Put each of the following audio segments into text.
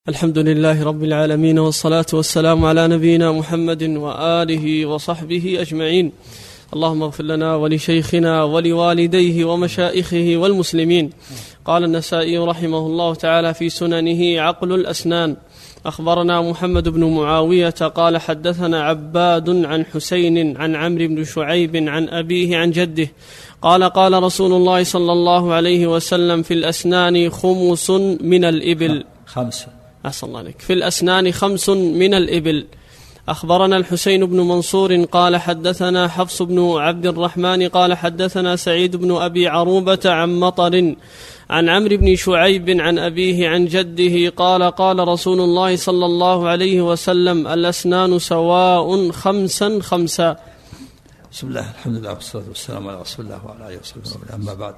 الحمد لله رب العالمين، والصلاة والسلام على نبينا محمد وآله وصحبه أجمعين. اللهم اغفر لنا ولشيخنا ولوالديه ومشائخه والمسلمين. قال النسائي رحمه الله تعالى في سننه: عقل الأسنان. أخبرنا محمد بن معاوية قال حدثنا عباد عن حسين عن عمرو بن شعيب عن أبيه عن جده قال: قال رسول الله صلى الله عليه وسلم: في الأسنان خمس من الإبل. أحسن الله عليك. في الأسنان 5 من الإبل. أخبرنا الحسين بن منصور قال حدثنا حفص بن عبد الرحمن قال حدثنا سعيد بن أبي عروبة عن مطر عن عمرو بن شعيب عن أبيه عن جده قال: قال رسول الله صلى الله عليه وسلم: الأسنان سواء 5 5. بسم الله، الحمد لله والصلاة والسلام على رسول الله وعلى آله وصحبه. أما بعد،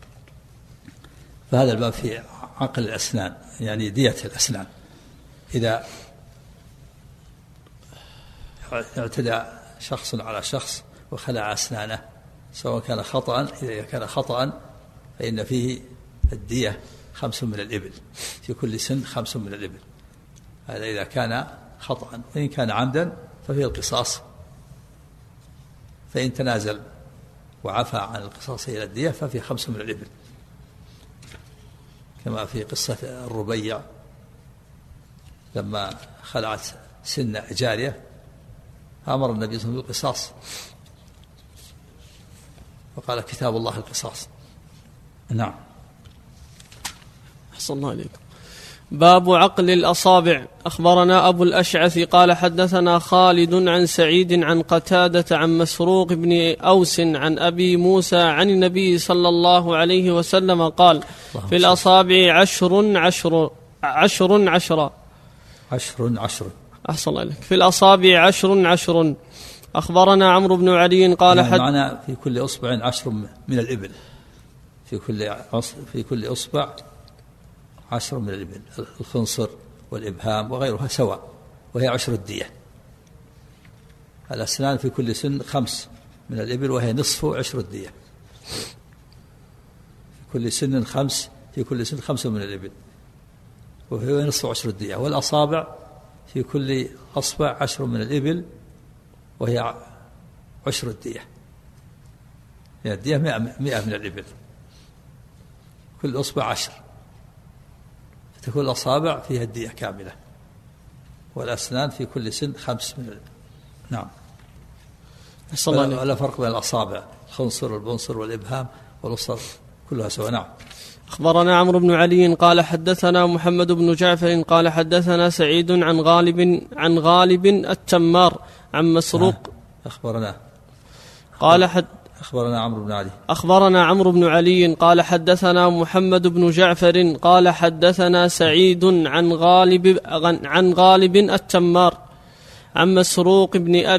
فهذا الباب في عقل الأسنان، يعني دية الأسنان. إذا اعتدى شخص على شخص وخلع أسنانه، سواء كان خطأ، إذا كان خطأ فإن فيه الدية 5 من الإبل، في كل سن 5 من الإبل. هذا إذا كان خطأ، وإن كان عمدا ففيه القصاص، فإن تنازل وعفى عن القصاص إلى الدية ففيه 5 من الإبل، كما في قصة الربيع لما خلعت سن جارية أمر النبي صلى الله عليه وسلم بالقصاص، وقال: كتاب الله القصاص. نعم. أحسن الله عليكم. باب عقل الأصابع. أخبرنا أبو الأشعث قال حدثنا خالد عن سعيد عن قتادة عن مسروق بن أوس عن أبي موسى عن النبي صلى الله عليه وسلم قال: في الأصابع 10 أحسن الله عليك. في الأصابع 10. أخبرنا عمرو بن علي قال معنى في كل أصبع 10 من الإبل، في كل أصبع 10 من الإبل، الخنصر والإبهام وغيرها سواء، وهي 10 الدية. الأسنان في كل سن 5 من الإبل، وهي نصف 10 الدية. في كل سن 5، في كل سن 5 من الإبل، وهي نصف 10 الدية. والأصابع في كل أصبع 10 من الإبل، وهي 10 الدية. يعني الدية 100 من الإبل، كل أصبع 10، فتكون الأصابع فيها الدية كاملة، والأسنان في كل سن 5 من الإبل. نعم. ولا فرق بين الأصابع، الخنصر والبنصر والإبهام والوسط كلها سواء. نعم. أخبرنا عمرو بن علي قال حدثنا محمد بن جعفر قال حدثنا سعيد عن غالب التمار عن مسروق. أخبرنا عمرو بن علي قال حدثنا محمد بن جعفر قال حدثنا سعيد عن غالب التمار عن مسروق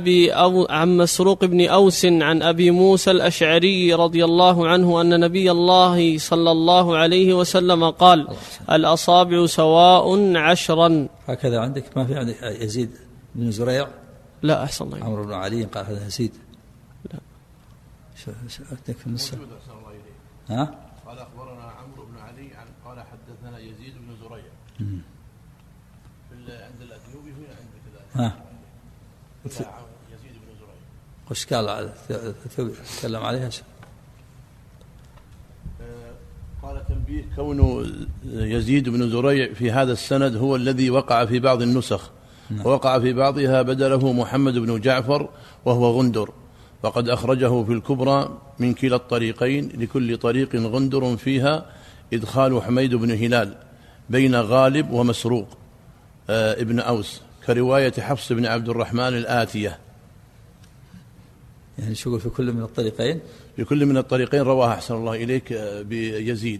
بن أوس عن أبي موسى الأشعري رضي الله عنه أن نبي الله صلى الله عليه وسلم قال: الأصابع سواء 10. هكذا عندك؟ ما في عندك يزيد بن زريع؟ لا. أحسن الله. عمرو بن علي قال هذا يزيد. لا. عندك في النص. ها؟ قال أخبرنا عمرو بن علي قال حدثنا يزيد بن زريع. عند الأثيوبي هنا عندك كذا. يزيد بن زريع. وش قال تكلم عليها؟ قال: تنبيه: كون يزيد بن زريع في هذا السند هو الذي وقع في بعض النسخ، ووقع في بعضها بدله محمد بن جعفر وهو غندر، وقد أخرجه في الكبرى من كلا الطريقين، لكل طريق غندر فيها إدخال حميد بن هلال بين غالب ومسروق ابن أوس، كرواية حفص بن عبد الرحمن الآتية. يعني شو في كل من الطريقين؟ في كل من الطريقين رواها أحسن الله إليك بيزيد.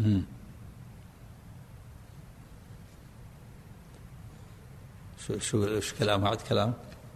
شو كلام هذا كلام؟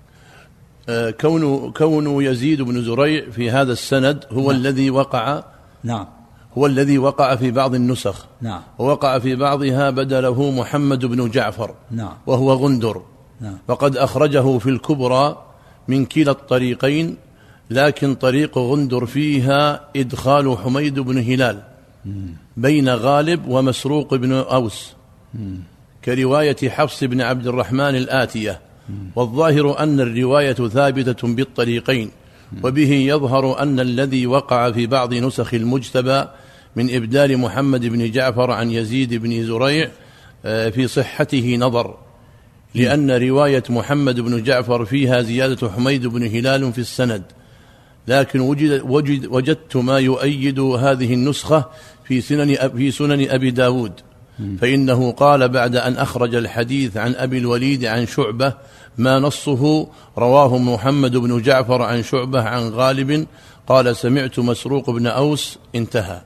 كون يزيد بن زريع في هذا السند هو الذي وقع. نعم. هو الذي وقع في بعض النسخ. نعم. ووقع في بعضها بدله محمد بن جعفر. نعم. وهو غندر. نعم. وقد أخرجه في الكبرى من كلا الطريقين، لكن طريق غندر فيها إدخال حميد بن هلال بين غالب ومسروق بن أوس، كرواية حفص بن عبد الرحمن الآتية، والظاهر أن الرواية ثابتة بالطريقين، وبه يظهر أن الذي وقع في بعض نسخ المجتبى من إبدال محمد بن جعفر عن يزيد بن زريع في صحته نظر، لأن رواية محمد بن جعفر فيها زيادة حميد بن هلال في السند، لكن وجدت ما يؤيد هذه النسخة في سنن أبي داود، فإنه قال بعد أن أخرج الحديث عن أبي الوليد عن شعبة ما نصه رواه محمد بن جعفر عن شعبة عن غالب قال سمعت مسروق بن أوس، انتهى.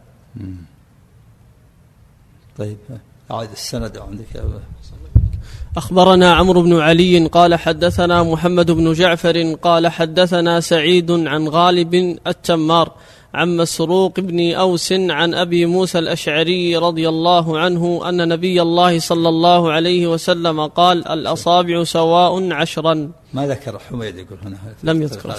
طيب أعد السند عندك. أخبرنا عمرو بن علي قال حدثنا محمد بن جعفر قال حدثنا سعيد عن غالب التمار عن مسروق بن أوس عن أبي موسى الأشعري رضي الله عنه أن نبي الله صلى الله عليه وسلم قال الأصابع سواء عشرا. ما ذكر حميد يقول هنا؟ لم يذكر.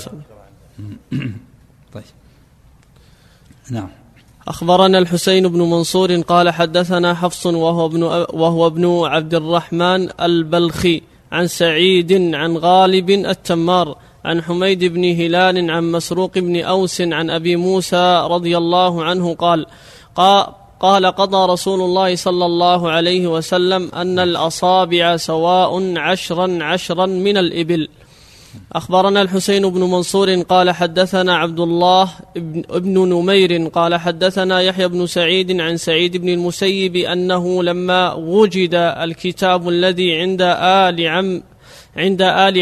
طيب نعم. أخبرنا الحسين بن منصور قال حدثنا حفص وهو ابن عبد الرحمن البلخي عن سعيد عن غالب التمار عن حميد بن هلال عن مسروق بن أوس عن أبي موسى رضي الله عنه قال قضى رسول الله صلى الله عليه وسلم أن الأصابع سواء عشرا من الإبل. أخبرنا الحسين بن منصور قال حدثنا عبد الله ابن نمير قال حدثنا يحيى بن سعيد عن سعيد بن المسيب أنه لما وجد الكتاب الذي عند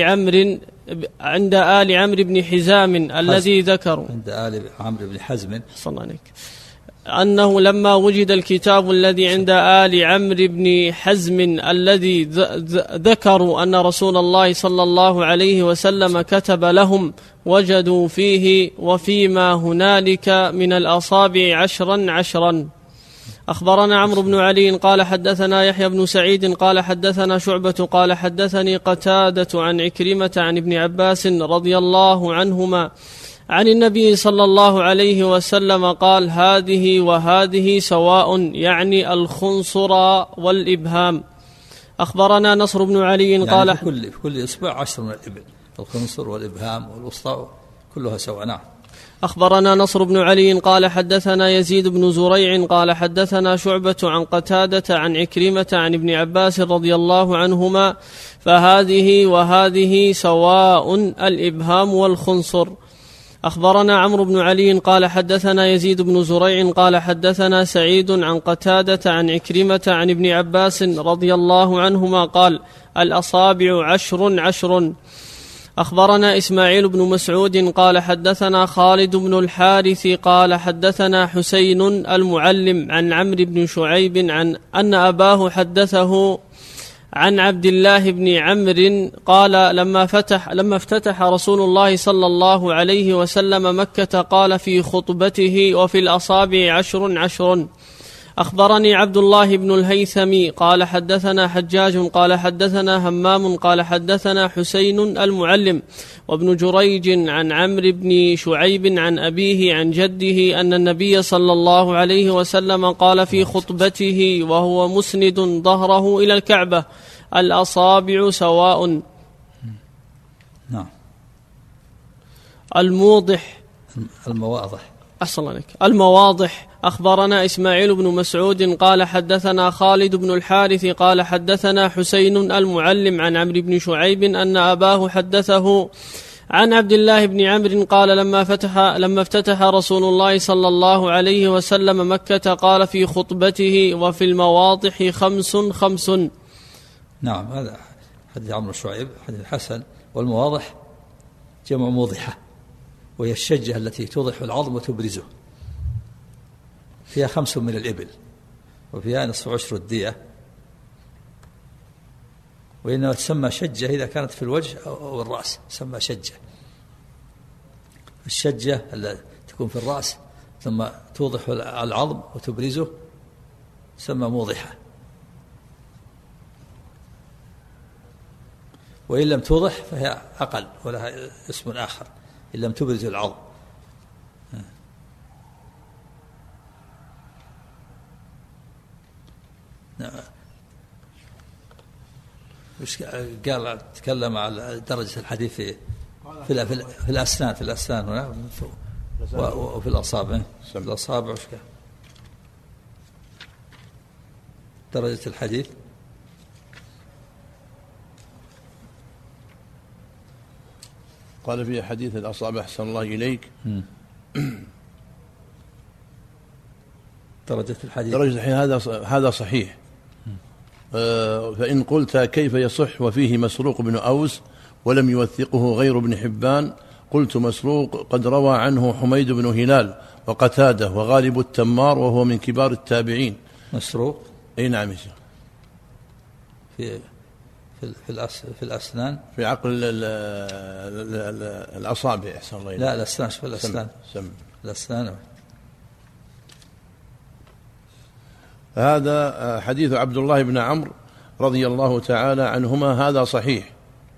آل عمرو بن حزام الذي ذكروا عند آل عمرو بن حزم أنه لما وجد الكتاب الذي عند آل عمرو بن حزم الذي ذكروا أن رسول الله صلى الله عليه وسلم كتب لهم وجدوا فيه وفيما هنالك من الأصابع عشرا. أخبرنا عمرو بن علي قال حدثنا يحيى بن سعيد قال حدثنا شعبة قال حدثني قتادة عن عكرمة عن ابن عباس رضي الله عنهما عن النبي صلى الله عليه وسلم قال هذه وهذه سواء، يعني الخنصر والإبهام. أخبرنا نصر بن علي قال يعني في كل إصبع 10 من الإبل، الخنصر والإبهام والوسطى كلها سواء. نعم. أخبرنا نصر بن علي قال حدثنا يزيد بن زريع قال حدثنا شعبة عن قتادة عن عكرمة عن ابن عباس رضي الله عنهما فهذه وهذه سواء، الإبهام والخنصر. أخبرنا عمرو بن علي قال حدثنا يزيد بن زريع قال حدثنا سعيد عن قتادة عن عكرمة عن ابن عباس رضي الله عنهما قال الأصابع عشر. أخبرنا إسماعيل بن مسعود قال حدثنا خالد بن الحارث قال حدثنا حسين المعلم عن عمرو بن شعيب عن أن أباه حدثه عن عبد الله بن عمرو قال لما افتتح رسول الله صلى الله عليه وسلم مكة قال في خطبته وفي الأصابع عشر. أخبرني عبد الله بن الهيثم قال حدثنا حجاج قال حدثنا همام قال حدثنا حسين المعلم وابن جريج عن عمرو بن شعيب عن أبيه عن جده أن النبي صلى الله عليه وسلم قال في خطبته وهو مسند ظهره إلى الكعبة الأصابع سواء. نعم. المواضح. أحسن عليك. المواضح. أخبرنا إسماعيل بن مسعود قال حدثنا خالد بن الحارث قال حدثنا حسين المعلم عن عمرو بن شعيب أن أباه حدثه عن عبد الله بن عمرو قال لما افتتح رسول الله صلى الله عليه وسلم مكة قال في خطبته وفي المواضح خمس. نعم. هذا حديث عمرو شعيب حديث حسن. والمواضح جمع موضحة، وهي الشجة التي توضح العظم وتبرزه، فيها 5 من الإبل وفيها نصف عشر الدية، وإنما تسمى شجة إذا كانت في الوجه أو الرأس تسمى شجة. الشجة التي تكون في الرأس ثم توضح العظم وتبرزه تسمى موضحة، وإن لم توضح فهي أقل ولها اسم آخر إن لم تبرز العظم. قال تكلم على درجة الحديث في الأسنان هنا وفي الأصابع. الأصابع وش قال؟ درجة الحديث قال في حديث الأصابع أحسن الله إليك درجة الحديث هذا صحيح. فإن قلت كيف يصح وفيه مسروق بن أوس ولم يوثقه غير ابن حبان قلت مسروق قد روى عنه حميد بن هلال وقتادة وغالب التمار وهو من كبار التابعين. مسروق أي نعم في الأسنان في عقل الأصابع أحسن الله إليك. لا الأسنان في الأسنان. هذا حديث عبد الله بن عمرو رضي الله تعالى عنهما هذا صحيح.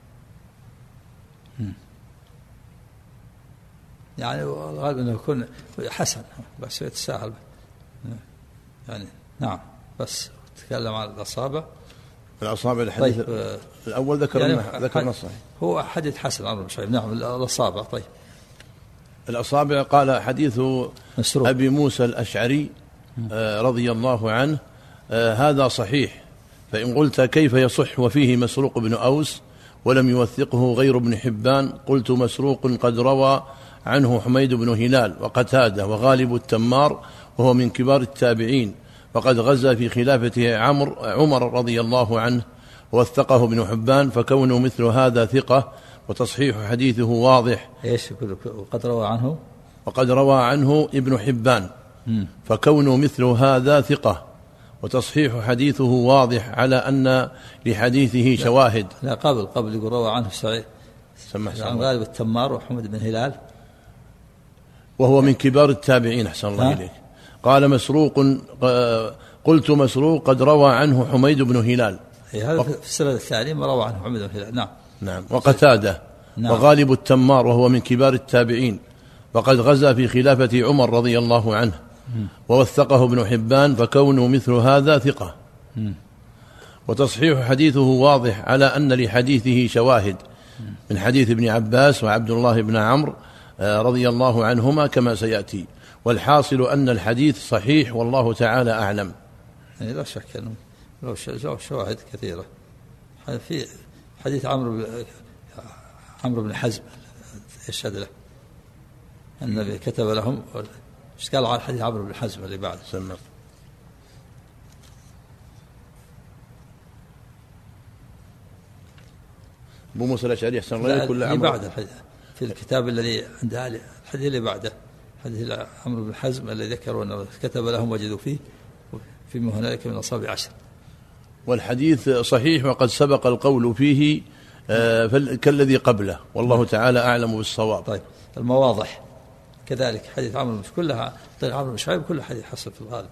يعني الغالب أنه يكون حسن بس يتساهل يعني. نعم بس تكلم عن الأصابع الحديث طيب. الأول ذكر نصه هو حديث حسن عمرو بن شعيب. نعم الأصابع. طيب الأصابع قال حديث مسروق. أبي موسى الأشعري رضي الله عنه هذا صحيح. فإن قلت كيف يصح وفيه مسروق بن أوس ولم يوثقه غير ابن حبان قلت مسروق قد روى عنه حميد بن هلال وقتادة وغالب التمار وهو من كبار التابعين وقد غزا في خلافته عمر رضي الله عنه ووثقه ابن حبان فكونه مثل هذا ثقة وتصحيح حديثه واضح. ايش وقد روى عنه ابن حبان فكونه مثل هذا ثقة وتصحيح حديثه واضح على أن لحديثه شواهد. لا قبل يقول روى عنه سعيد عن غالب التمار وحمد بن هلال وهو من كبار التابعين أحسن الله إليك. قال مسروق قلت مسروق قد روى عنه حميد بن هلال. هذا في السنة الثانية ما روى عنه حميد بن هلال. نعم وقتادة وغالب التمار وهو من كبار التابعين وقد غزا في خلافة عمر رضي الله عنه ووثقه ابن حبان فكونه مثل هذا ثقة وتصحيح حديثه واضح على أن لحديثه شواهد من حديث ابن عباس وعبد الله بن عمرو رضي الله عنهما كما سيأتي. والحاصل أن الحديث صحيح والله تعالى أعلم. لا شك أنه له شواهد كثيرة. في حديث عمرو بن حزم يشهد له النبي كتب لهم. ايش قال عن حديث عمرو بن حزم اللي بعد سمع أبو موسى الأشعري أحسن الله كل اللي بعد الحديث في الكتاب الذي عند أهل الحديث اللي بعده حديث عمرو بن حزم الذي ذكروا أنه كتب لهم وجدوا فيه فيما هنالك من أصابع 10. والحديث صحيح وقد سبق القول فيه كالذي قبله والله تعالى أعلم بالصواب. طيب المواضح كذلك حديث عمرو كلها طيب عمرو بن شعيب كل حديث حصل في الغالب.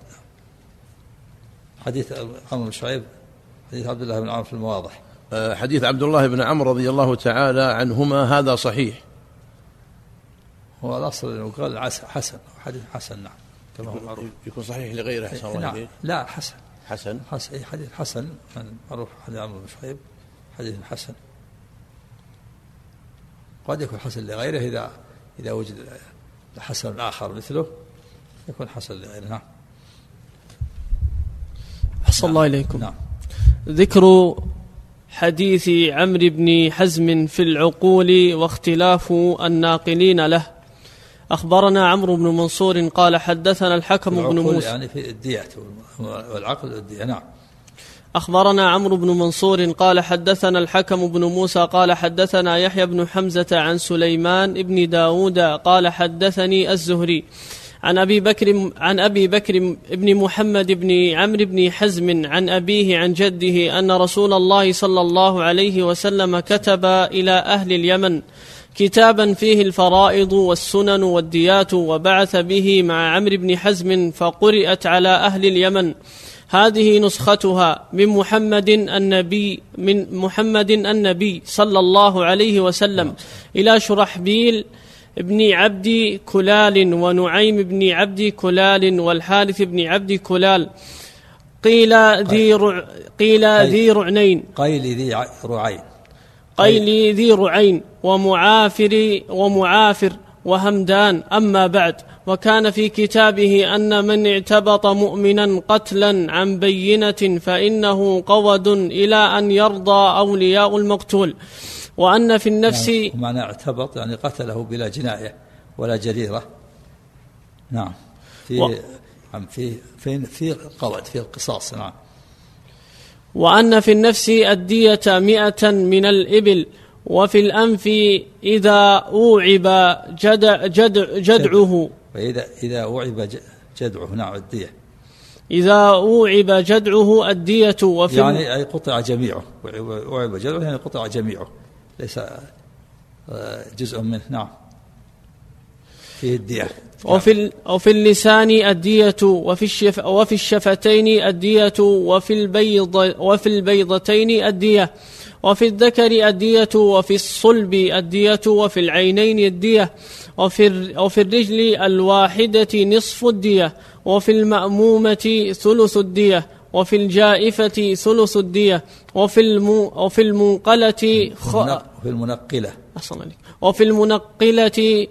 حديث عمرو بن شعيب حديث عبد الله بن عمرو في المواضح. حديث عبد الله بن عمرو رضي الله تعالى عنهما هذا صحيح. هو الأصل أنه قال حسن حديث حسن. نعم كما هو معروف. يكون صحيح لغيره حسن الله عليه. لا حسن حديث حسن معروف. حديث عمرو بن شعيب حديث حسن قد يكون حسن لغيره إذا وجد حسن آخر مثله يكون حسن لغيره. نعم. أحسن الله إليكم. نعم. ذكر حديث عمرو بن حزم في العقول واختلاف الناقلين له. أخبرنا عمرو بن منصور قال حدثنا الحكم بن موسى يعني في الدية والعقل والدية. نعم. أخبرنا عمرو بن منصور قال حدثنا الحكم بن موسى قال حدثنا يحيى بن حمزة عن سليمان بن داود قال حدثني الزهري عن أبي بكر بن محمد بن عمرو بن حزم عن أبيه عن جده أن رسول الله صلى الله عليه وسلم كتب إلى أهل اليمن كتابا فيه الفرائض والسنن والديات وبعث به مع عمرو بن حزم فقرأت على أهل اليمن. هذه نسختها من محمد النبي صلى الله عليه وسلم إلى شرحبيل ابن عبد كلال ونعيم بن عبد كلال والحارث بن عبد كلال قيل ذي رعنين. قيل ذي رعين ومعافر وهمدان. أما بعد، وكان في كتابه أن من اعتبط مؤمنا قتلا عن بينة فإنه قود إلى أن يرضى أولياء المقتول، وأن في النفس معنى اعتبط يعني قتله بلا جناية ولا جريرة. نعم. في قود في القصاص. نعم. وأن في النفس الدية 100 من الإبل، وفي الأنف إذا أوعب جدعه. إذا أوعب جدعه. نعم. الدية إذا أوعب جدعه الدية. يعني أي قطع جميعه. أوعب جدعه يعني قطع جميعه، ليس جزء منه. نعم. فيه الدية. وفي اللسان الدية، وفي الشفتين الدية، وفي البيضتين الدية، وفي الذكر الدية، وفي الصلب الدية، وفي العينين الدية، وفي الرجل الواحدة نصف الدية، وفي المأمومة ثلث الدية، وفي الجائفة ثلث الدية، وفي المنقلة وفي المنقلة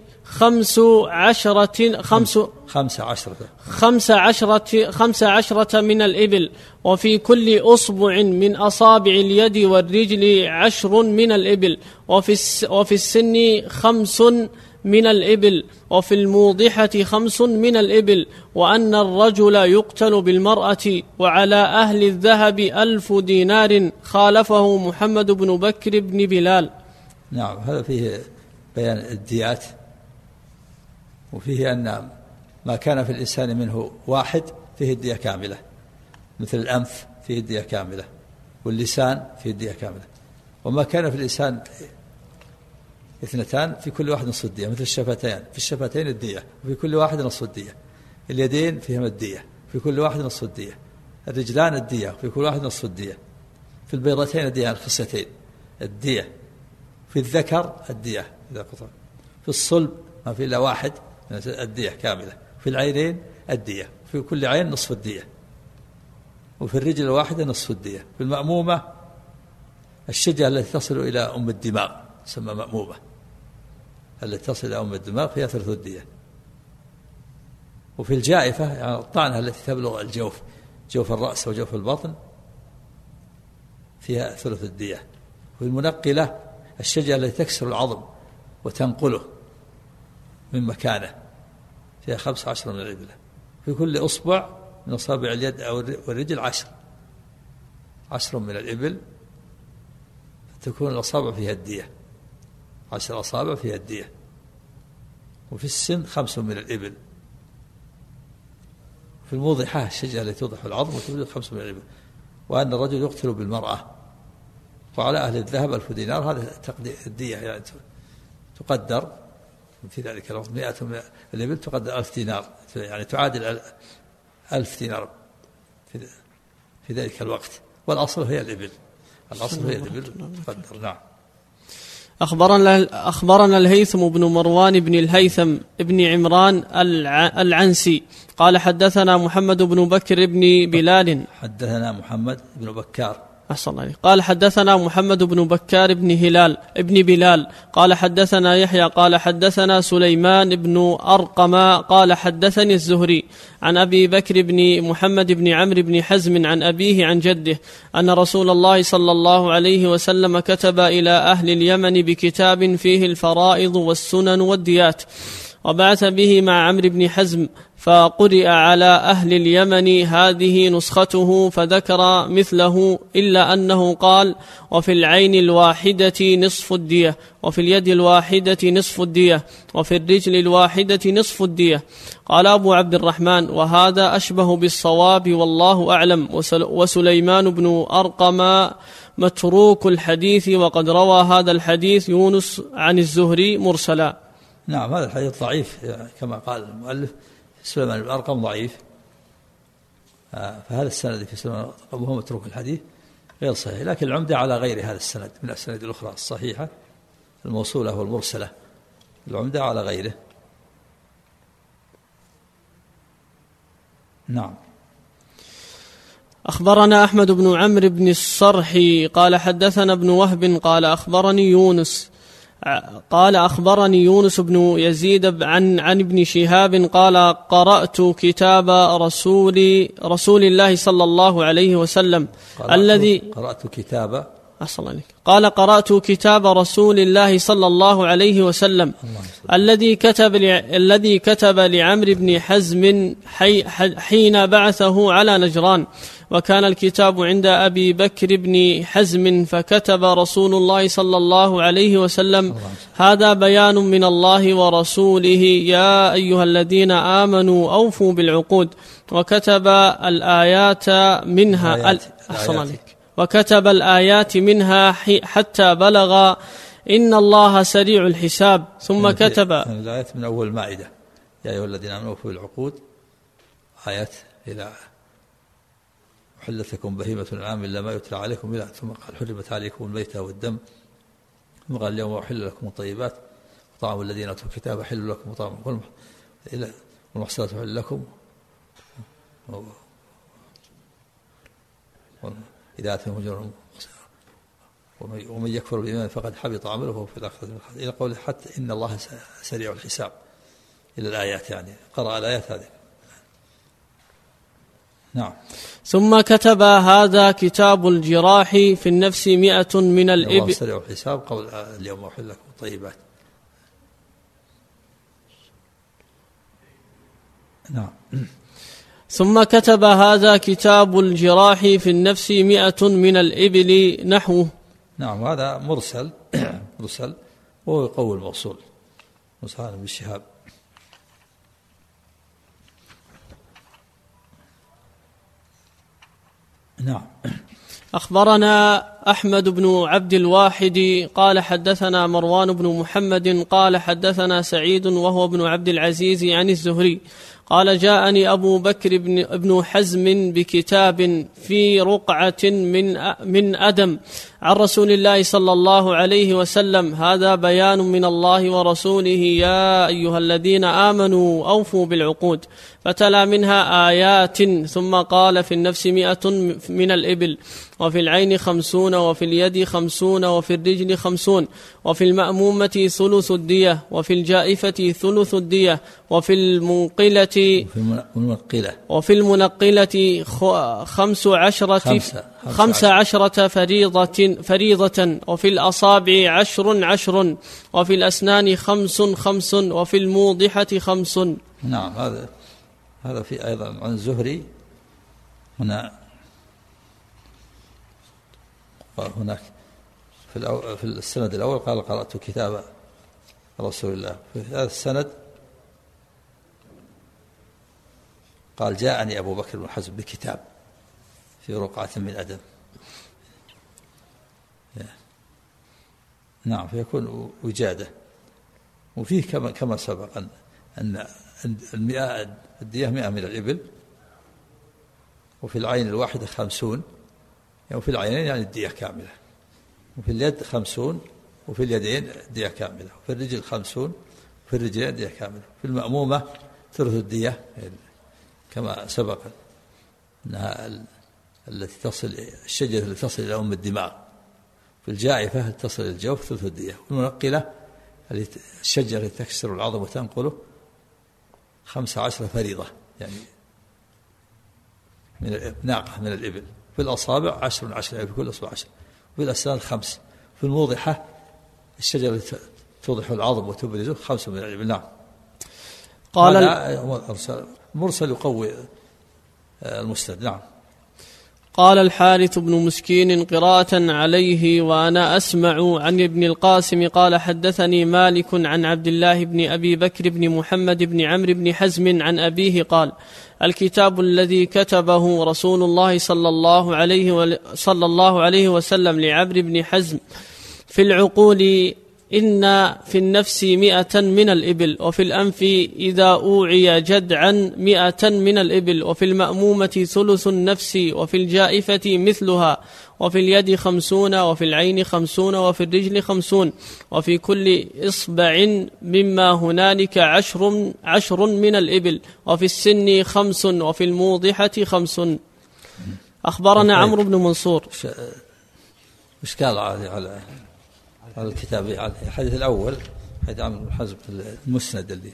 15 من الإبل، وفي كل أصبع من أصابع اليد والرجل 10 من الإبل، وفي السن 5 من الإبل، وفي الموضحة 5 من الإبل، وأن الرجل يقتل بالمرأة، وعلى أهل الذهب 1000 دينار، خالفه محمد بن بكر بن بلال. نعم. هذا فيه بيان الديات، وفيه أن ما كان في الإنسان منه واحد فيه الدية كاملة، مثل الأنف فيه الدية كاملة، واللسان فيه الدية كاملة. وما كان في الإنسان 2 في كل واحد نصف الدية، مثل الشفتين، في الشفتين الدية، وفي كل واحد نصف الدية. اليدين فيهم الدية، في كل واحد نصف الدية. الرجلان الدية، في كل واحد نصف الدية. في البيضتين الدية، الخصيتين الدية. في الذكر الدية إذا قطع. في الصلب ما في إلا واحد الدية كاملة. في العينين الدية، في كل عين نصف الدية. وفي الرجل الواحدة نصف الدية. في المأمومة الشجرة التي تصل إلى أم الدماغ تسمى مأمومة، التي تصل إلى أم الدماغ فيها ثلث الدية. وفي الجائفة يعني الطعنة التي تبلغ الجوف، جوف الرأس وجوف البطن، فيها ثلث الدية. وفي المنقلة الشجرة التي تكسر العظم وتنقله من مكانه، فيها 15 من الإبل. في كل أصبع من أصابع اليد أو الرجل 10 من الإبل، تكون الأصابع فيها الدية، 10 أصابع فيها الدية. وفي السن 5 من الإبل. في الموضحة الشجرة التي توضح العظم وتبلغ 5 من الإبل. وأن الرجل يقتل بالمرأة، وعلى أهل الذهب 1000 دينار. هذا تقدير الدية يعني تقدر في ذلك الوقت 100 من الإبل، تقدر 1000 دينار، يعني تعادل 1000 دينار في ذلك الوقت. والأصل هي الإبل، الأصل هي الإبل تقدر. نعم. أخبرنا الهيثم بن مروان بن الهيثم بن عمران العنسي قال حدثنا محمد بن بكر بن بلال. حدثنا محمد بن بكار. أحسن الله. قال حدثنا محمد بن بكار بن بلال قال حدثنا يحيى قال حدثنا سليمان بن أرقم قال حدثني الزهري عن أبي بكر بن محمد بن عمرو بن حزم عن أبيه عن جده أن رسول الله صلى الله عليه وسلم كتب إلى أهل اليمن بكتاب فيه الفرائض والسنن والديات، وبعث به مع عمرو بن حزم، فقرئ على أهل اليمن هذه نسخته، فذكر مثله إلا أنه قال: وفي العين الواحدة نصف الدية، وفي اليد الواحدة نصف الدية، وفي الرجل الواحدة نصف الدية. قال أبو عبد الرحمن: وهذا أشبه بالصواب والله أعلم. وسليمان بن أرقم متروك الحديث، وقد روى هذا الحديث يونس عن الزهري مرسلا. نعم، هذا الحديث ضعيف كما قال المؤلف. سليمان بن أرقم ضعيف، فهذا السند في سليمان بن أرقم وهو متروك الحديث غير صحيح، لكن العمدة على غير هذا السند من الأسانيد الأخرى الصحيحة الموصولة والمرسلة، العمدة على غيره. نعم. أخبرنا أحمد بن عمرو بن الصرحي قال حدثنا ابن وهب قال أخبرني يونس بن يزيد عن ابن شهاب قال قرأت كتاب رسول الله صلى الله عليه وسلم قال قرأت كتاب رسول الله صلى الله عليه وسلم الذي كتب لعمرو بن حزم حين بعثه على نجران، وكان الكتاب عند أبي بكر بن حزم، فكتب رسول الله صلى الله عليه وسلم: هذا بيان من الله ورسوله يا أيها الذين آمنوا أوفوا بالعقود، وكتب الآيات منها حتى بلغ إن الله سريع الحساب، ثم كتب الآيات من أول المائدة: يا أيها الذين آمنوا أوفوا بالعقود، آيات إلى أحلت لكم بهيمة الأنعام إلا ما يتلى عليكم، ثم قال: حرمت عليكم الميتة والدم، ثم قال: اليوم أحل لكم الطيبات وطعام الذين أوتوا الكتاب حل لكم وطعام والمحصنات حل لكم إذا أتهم أجورهم، ومن يكفر بالإيمان فقد حبط عمله وهو في الآخرة من الخاسرين، إلى قوله: حتى إن الله سريع الحساب، إلى الآيات، يعني قرأ الآيات هذه. نعم. ثم كتب: هذا كتاب الجراح في النفس 100 من الإبل. الله سريع الحساب، قول: اليوم أحل لكم الطيبات. نعم. ثم كتب: هذا كتاب الجراح في النفس 100 من الإبل نحوه. نعم. هذا مرسل وهو يقوي الموصول، مرسل بالشهاب. نعم. أخبرنا أحمد بن عبد الواحد قال حدثنا مروان بن محمد قال حدثنا سعيد وهو ابن عبد العزيز عن الزهري قال: جاءني أبو بكر بن حزم بكتاب في رقعة من أدم عن رسول الله صلى الله عليه وسلم: هذا بيان من الله ورسوله يا أيها الذين آمنوا أوفوا بالعقود، فتلا منها آيات، ثم قال: في النفس 100 من الإبل، وفي العين 50، وفي اليد 50، وفي الرجل 50، وفي المأمومة ثلث الدية، وفي الجائفة ثلث الدية، وفي المنقلة 15 فريضة، وفي الأصابع 10، وفي الأسنان 5، وفي الموضحة 5. نعم. هذا في أيضا عن الزهري. هناك في السند الأول قال: قرأت كتاب رسول الله. في هذا السند قال: جاءني أبو بكر بن حزم بكتاب في رقعة من أدم. نعم. فيكون وجادة. وفيه كما سبق أن الدية 100 من الإبل، وفي العين الواحدة 50، يعني في العينين يعني الدية كاملة، وفي اليد 50، وفي اليدين الدية كاملة، وفي الرجل 50، وفي الرجلين الدية كاملة، في المأمومة ثلث الدية كما سبق أنها التي تصل الشجرة التي تصل إلى الدماغ، في الجائفة تصل إلى الجوف ثلث الدية، والمنقلة الشجرة التي تكسر العظم وتنقله 15 فريضة، يعني من ناقة من الإبل. في الأصابع 10، يعني في كل أصبع 10. في الأسنان 5. في الموضحة الشجرة التي توضح العظم وتبرزه 5 من الإبل. نعم. قال مرسل يقوي المسند. نعم. قال الحارث بن مسكين قراءة عليه وأنا أسمع عن ابن القاسم قال: حدثني مالك عن عبد الله بن أبي بكر بن محمد بن عمرو بن حزم عن أبيه قال: الكتاب الذي كتبه رسول الله صلى الله عليه وسلم لعمرو بن حزم في العقول: إن في النفس 100 من الإبل، وفي الأنف إذا أوعي جدعا 100 من الإبل، وفي المأمومة ثلث النفس، وفي الجائفة مثلها، وفي اليد 50، وفي العين 50، وفي الرجل 50، وفي كل إصبع مما هنالك 10 من الإبل، وفي السن 5، وفي الموضحة 5. أخبرنا عمرو بن منصور. إشكال على الكتاب، على الحديث الأول حديث عمرو بن حزم المسند اللي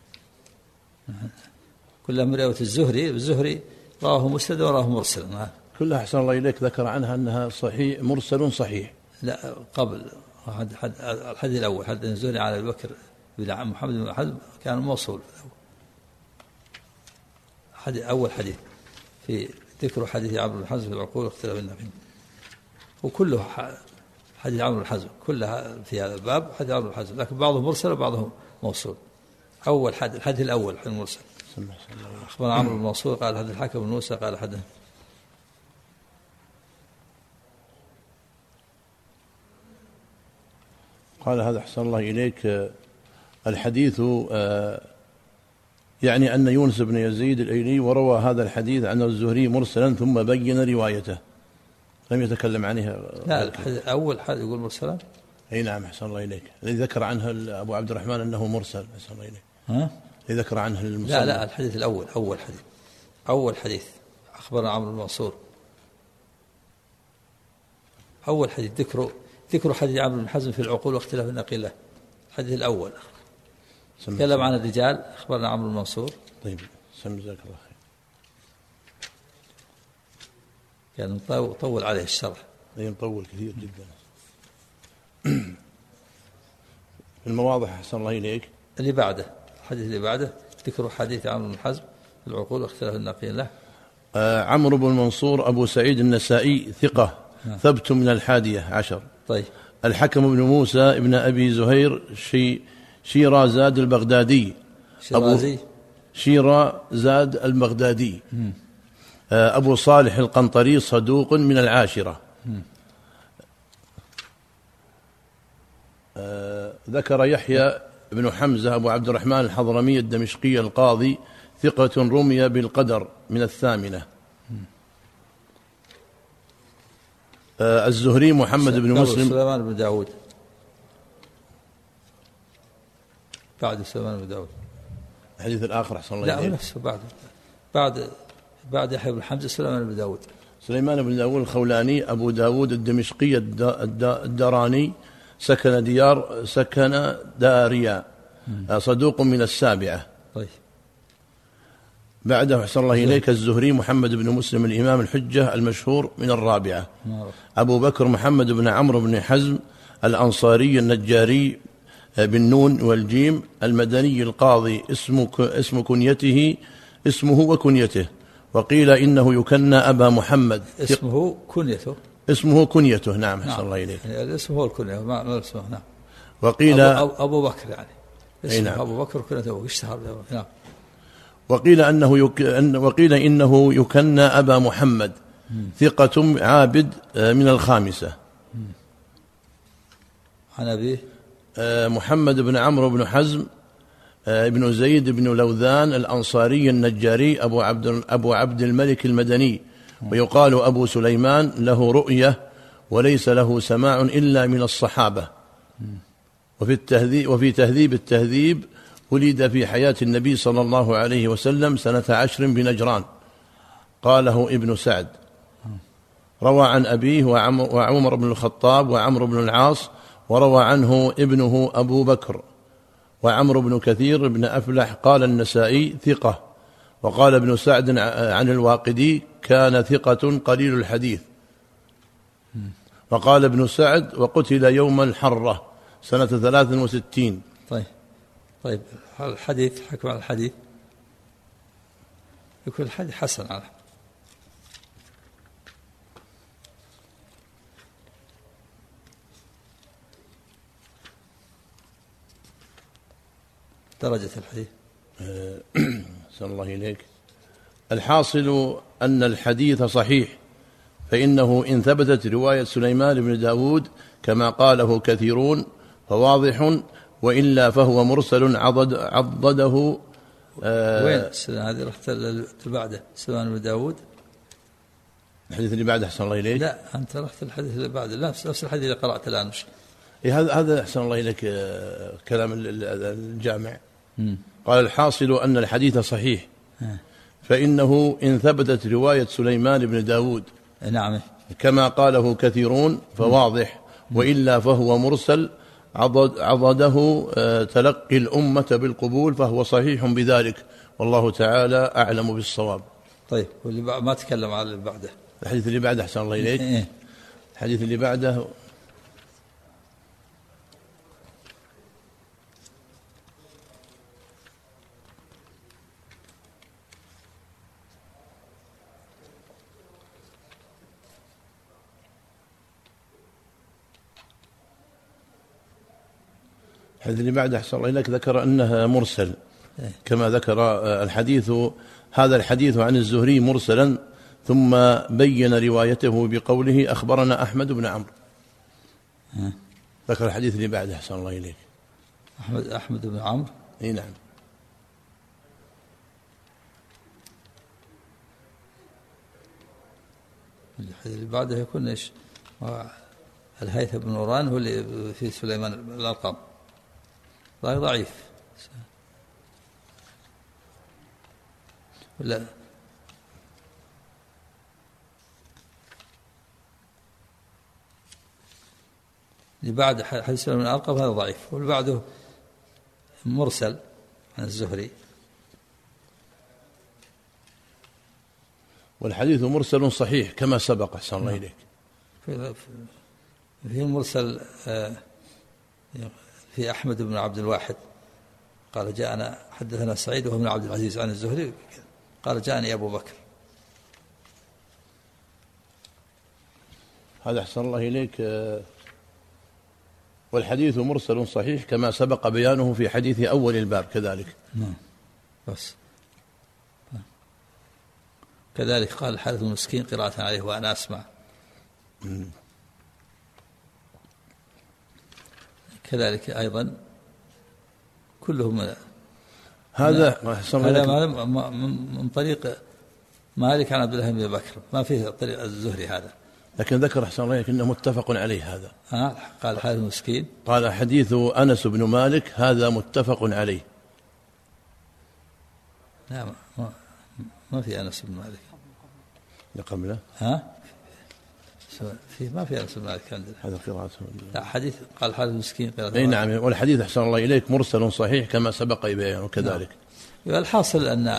كلها من رواية الزهري رواه مسند وراه مرسل. كلها أحسن الله إليك ذكر عنها أنها صحيح مرسل صحيح. لا، قبل الحديث الأول حديث الزهري على أبي بكر بن محمد بن حزم كان موصول. أول حديث في ذكر حديث عمرو بن حزم في العقول واختلاف النقل، وكله حديث عمرو بن حزم كلها في هذا الباب حديث عمرو بن حزم، لكن بعضه مرسل وبعضه موصول. أول الحديث الأول حديث مرسل. أخبرنا عمرو بن منصور قال حدث الحكم بن موسى قال حدث. قال هذا أحسن الله إليك الحديث يعني أن يونس بن يزيد الأيلي وروى هذا الحديث عن الزهري مرسلا ثم بين روايته، لم يتكلم عنها. لا، أول حديث يقول مرسلا. أي نعم أحسن الله إليك، الذي ذكر عنه أبو عبد الرحمن أنه مرسل. أحسن الله إليك. الذي ذكر عنه المسلم. لا الحديث الأول أول حديث أخبرنا عمرو بن منصور. أول حديث ذكر حديث عمرو بن حزم في العقول واختلاف النقيلة. الحديث الأول تكلم عن الرجال أخبرنا عمرو بن منصور. طيب جزاك الله خير. كان طول عليه الشرح. مطول كثير جدا. في المواضع أحسن الله إليك اللي بعده الحديث اللي بعده ذكر حديث عمرو بن حزم في العقول واختلاف النقيلة. عمرو بن منصور أبو سعيد النسائي ثقة ثبت من 11. طيب. الحكم بن موسى ابن أبي زهير شيرازاد البغدادي. شيرازاد البغدادي. أبو صالح القنطري صدوق من 10. ذكر يحيى بن حمزة أبو عبد الرحمن الحضرمي الدمشقي القاضي ثقة رمي بالقدر من 8. الزهري محمد بن مسلم. سليمان بن داود بعد سليمان بن داود الحديث الآخر أحسن الله إليك. لا نفسه بعد يحيى بن حمزة سليمان بن داود. سليمان بن داود الخولاني أبو داود الدمشقي الدراني سكن داريا صدوق من 7. طيب. بعده أحسن الله إليك الزهري محمد بن مسلم الإمام الحجة المشهور من 4. أبو بكر محمد بن عمرو بن حزم الأنصاري النجاري بالنون والجيم المدني القاضي اسمه وكنيته، وقيل إنه يكنى أبا محمد. اسمه كنيته. نعم أحسن الله إليك. يعني الاسم هو الكنية ما اسمه. نعم. وقيل أبو بكر يعني اسمه. نعم. أبو بكر كنيته اشتهر. نعم. وقيل إنه يكنى أبا محمد ثقة عابد من 5. عن أبيه محمد بن عمرو بن حزم ابن زيد بن لوذان الأنصاري النجاري أبو عبد الملك المدني، ويقال أبو سليمان له رؤية وليس له سماع إلا من الصحابة. وفي تهذيب التهذيب ولد في حياة النبي صلى الله عليه وسلم سنة 10 بنجران، قاله ابن سعد. روى عن أبيه وعمر بن الخطاب وعمرو بن العاص، وروى عنه ابنه أبو بكر. وعمرو بن كثير بن أفلح قال النسائي ثقة. وقال ابن سعد عن الواقدي كان ثقة قليل الحديث. وقال ابن سعد وقتل يوم الحرة سنة 63. طيب الحديث حكم على الحديث يكون الحديث حسن على درجة الحديث. صلى الله إليك. الحاصل أن الحديث صحيح، فإنه إن ثبتت رواية سليمان بن داود كما قاله كثيرون فواضح، وإلا فهو مرسل عضده. وين هذه رحت بعده سليمان بن داود الحديث اللي بعده أحسن الله إليك. لا أنت رحت الحديث اللي بعده، لا نفس الحديث اللي قرأت الآن. مش هذا أحسن الله إليك كلام الجامع. قال الحاصل أن الحديث صحيح، فإنه إن ثبتت رواية سليمان بن داود نعم كما قاله كثيرون فواضح، وإلا فهو مرسل عضده تلقي الأمة بالقبول، فهو صحيح بذلك، والله تعالى أعلم بالصواب. طيب، واللي ما تكلم على اللي بعده، الحديث اللي بعده أحسن الله إليك. الحديث اللي بعده الحديث اللي بعده أحسن الله إليك ذكر أنه مرسل كما ذكر الحديث، هذا الحديث عن الزهري مرسلا، ثم بين روايته بقوله أخبرنا أحمد بن عمرو. ذكر الحديث اللي بعده أحسن الله إليك. أحمد بن عمرو. اي نعم. الحديث اللي بعده يكون ايش؟ الهيثم بن نوران هو اللي في سليمان الأرقم، ضعيف ولا اللي بعد حديث سليمان الأرقم هذا ضعيف، واللي بعده مرسل عن الزهري. والحديث مرسل صحيح كما سبق أحسن الله إليك. في المرسل في أحمد بن عبد الواحد قال جاءنا حدثنا سعيد وهو من عبد العزيز عن الزهري قال جاءني أبو بكر. هذا أحسن الله إليك. والحديث مرسل صحيح كما سبق بيانه في حديث أول الباب كذلك. نعم. بس كذلك قال الحارث المسكين قراءة عليه وأنا أسمع. كذلك أيضا كلهم هذا من طريق مالك عن عبد الله بن بكر، ما فيه طريق الزهري هذا، لكن ذكر أحسن الله إنه متفق عليه. هذا قال حارث المسكين قال حديث أنس بن مالك هذا متفق عليه. لا ما في أنس بن مالك قبله. ما في أنس بن مالك عندنا هذا قراءته. لا حديث قال حارث المسكين قراءته. اي نعم. والحديث أحسن الله إليك مرسل صحيح كما سبق بيانه كذلك. نعم. الحاصل أن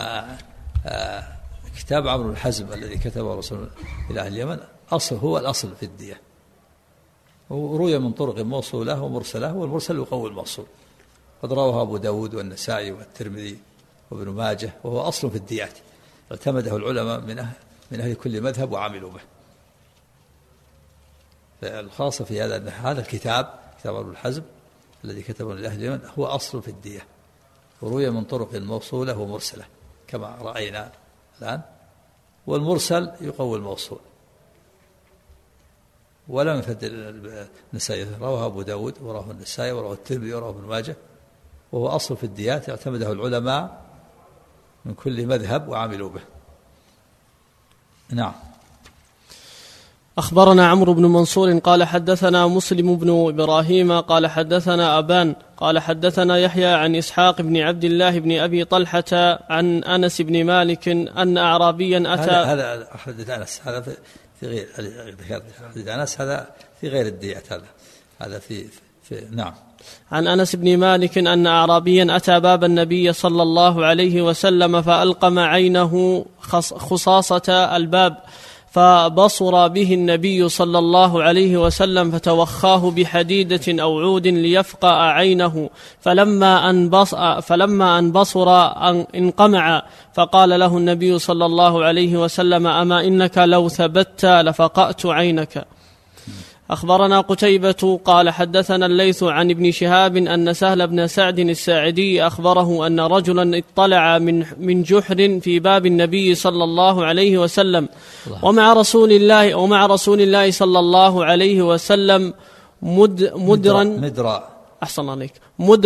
كتاب عمرو بن حزم الذي كتبه رسول إلى أهل اليمن هو الأصل في الدية، وروي من طرق موصولة ومرسلة، والمرسل يقوي الموصول. قد رواه أبو داود والنسائي والترمذي وابن ماجه، وهو أصل في الديات اعتمده العلماء من أهل كل مذهب وعملوا به. فالخاصة في هذا أن هذا الكتاب كتاب عمرو بن حزم الذي كتبه لأهل اليمن هو أصل في الدية، وروي من طرق موصولة ومرسلة كما رأينا الآن، والمرسل يقوي الموصول. ولم يفد النسائي، رواه أبو داود وراه النسائي وراه الترمذي وراه ابن ماجه، وهو أصل في الديات اعتمده العلماء من كل مذهب وعملوا به. نعم. أخبرنا عمرو بن منصور قال حدثنا مسلم بن إبراهيم قال حدثنا أبان قال حدثنا يحيى عن إسحاق بن عبد الله بن أبي طلحة عن أنس بن مالك أن أعرابيا أتى. هذا حديث أنس، هذا في غير حديث أنس، هذا في غير الديات، هذا في نعم. عن أنس بن مالك أن أعرابيا أتى باب النبي صلى الله عليه وسلم فألقم عينه خصاصة الباب، فبصر به النبي صلى الله عليه وسلم فتوخاه بحديدة أو عود ليفقأ عينه، فلما أن بصر انقمع، فقال له النبي صلى الله عليه وسلم أما إنك لو ثبت لفقأت عينك. أخبرنا قتيبة قال حدثنا الليث عن ابن شهاب أن سهل بن سعد الساعدي أخبره أن رجلا اطلع من جحر في باب النبي صلى الله عليه وسلم ومع رسول الله صلى الله عليه وسلم مدرا أحسن عليك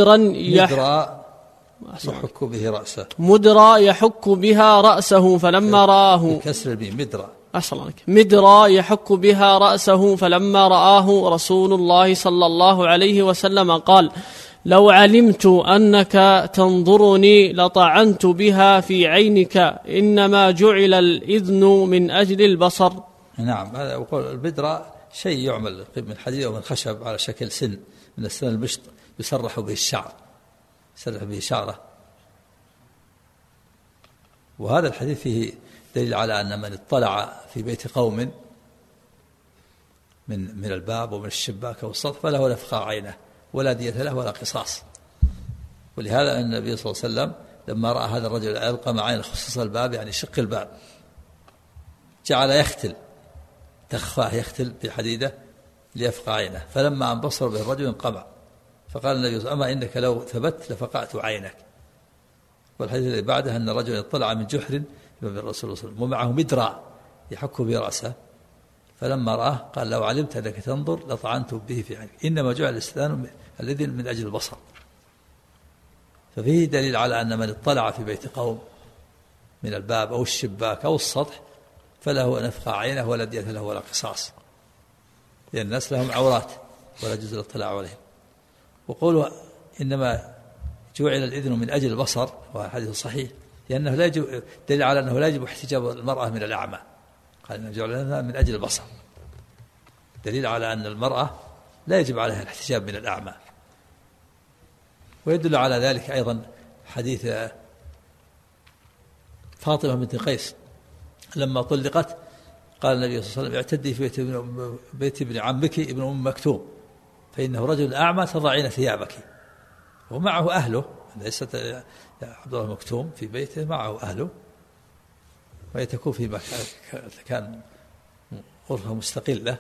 يحك به رأسه مدرا يحك بها رأسه فلما رآه بكسر الميم مدرا يحك بها رأسه فلما رآه رسول الله صلى الله عليه وسلم قال لو علمت أنك تنظرني لطعنت بها في عينك، إنما جعل الإذن من أجل البصر. نعم، هذا يقول البدرة شيء يعمل من حديد أو من خشب على شكل سن من السن المشط، يسرح به الشعر، يسرح به شعره. وهذا الحديث فيه دليل على أن من اطلع في بيت قوم من الباب ومن الشباك أو السطح فله نفقع عينه ولا دية له ولا قصاص. ولهذا النبي صلى الله عليه وسلم لما رأى هذا الرجل ألقم عين خصوص الباب، يعني شق الباب، جعل يختل، تخفاه يختل بحديدة ليفقع عينه، فلما انبصر به الرجل انقمع، فقال النبي صلى الله عليه وسلم: أما إنك لو ثبت لفقعت عينك. والحديث الذي بعده أن رجلا اطلع من جحر من الرسول صلى الله عليه وسلم ومعه مدرع يحك برأسه، فلما رآه قال: لو علمت أنك تنظر لطعنت به في عينك، إنما جعل الاستئذان الإذن من أجل البصر. ففيه دليل على أن من اطلع في بيت قوم من الباب أو الشباك أو السطح فله أن يفقع عينه ولا دية له ولا قصاص، لأن الناس لهم عورات ولا يجوز الاطلاع عليهم. وقوله إنما جعل الإذن من أجل البصر وهذا حديث صحيح، لأنه لا يجب، دليل على أنه لا يجب احتجاب المرأة من الأعمى، قال إنه جعل الإذن من أجل البصر، دليل على أن المرأة لا يجب عليها الاحتجاب من الأعمى. ويدل على ذلك أيضا حديث فاطمة بنت قيس لما طلقت قال النبي صلى الله عليه وسلم: اعتدي في بيت ابن عمك ابن أم مكتوم فإنه رجل أعمى تضعين ثيابك. ومعه أهله، ليست عبد الله مكتوم في بيته، معه أهله، وهي تكون في مكان غرفة مستقلة.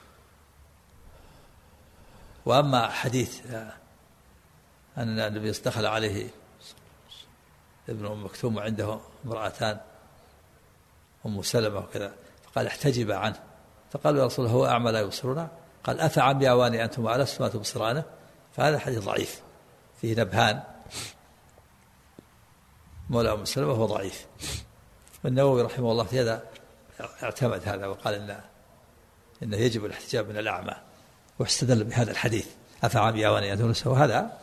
وأما حديث أن النبي دخل عليه ابن أم مكتوم وعنده امرأتان أم سلمة وكذا، فقال: احتجب عنه، فقال: يا رسول الله هو أعمى لا يبصرنا؟ قال: أفعمياواني أنتم ألستما تبصرانه؟ فهذا حديث ضعيف فيه نبهان مولى أم سلمة وهو ضعيف. والنووي رحمه الله في هذا اعتمد هذا وقال إنه يجب الاحتجاب من الأعمى، واستدل بهذا الحديث: أفعمياواني أنتم ألستما، وهذا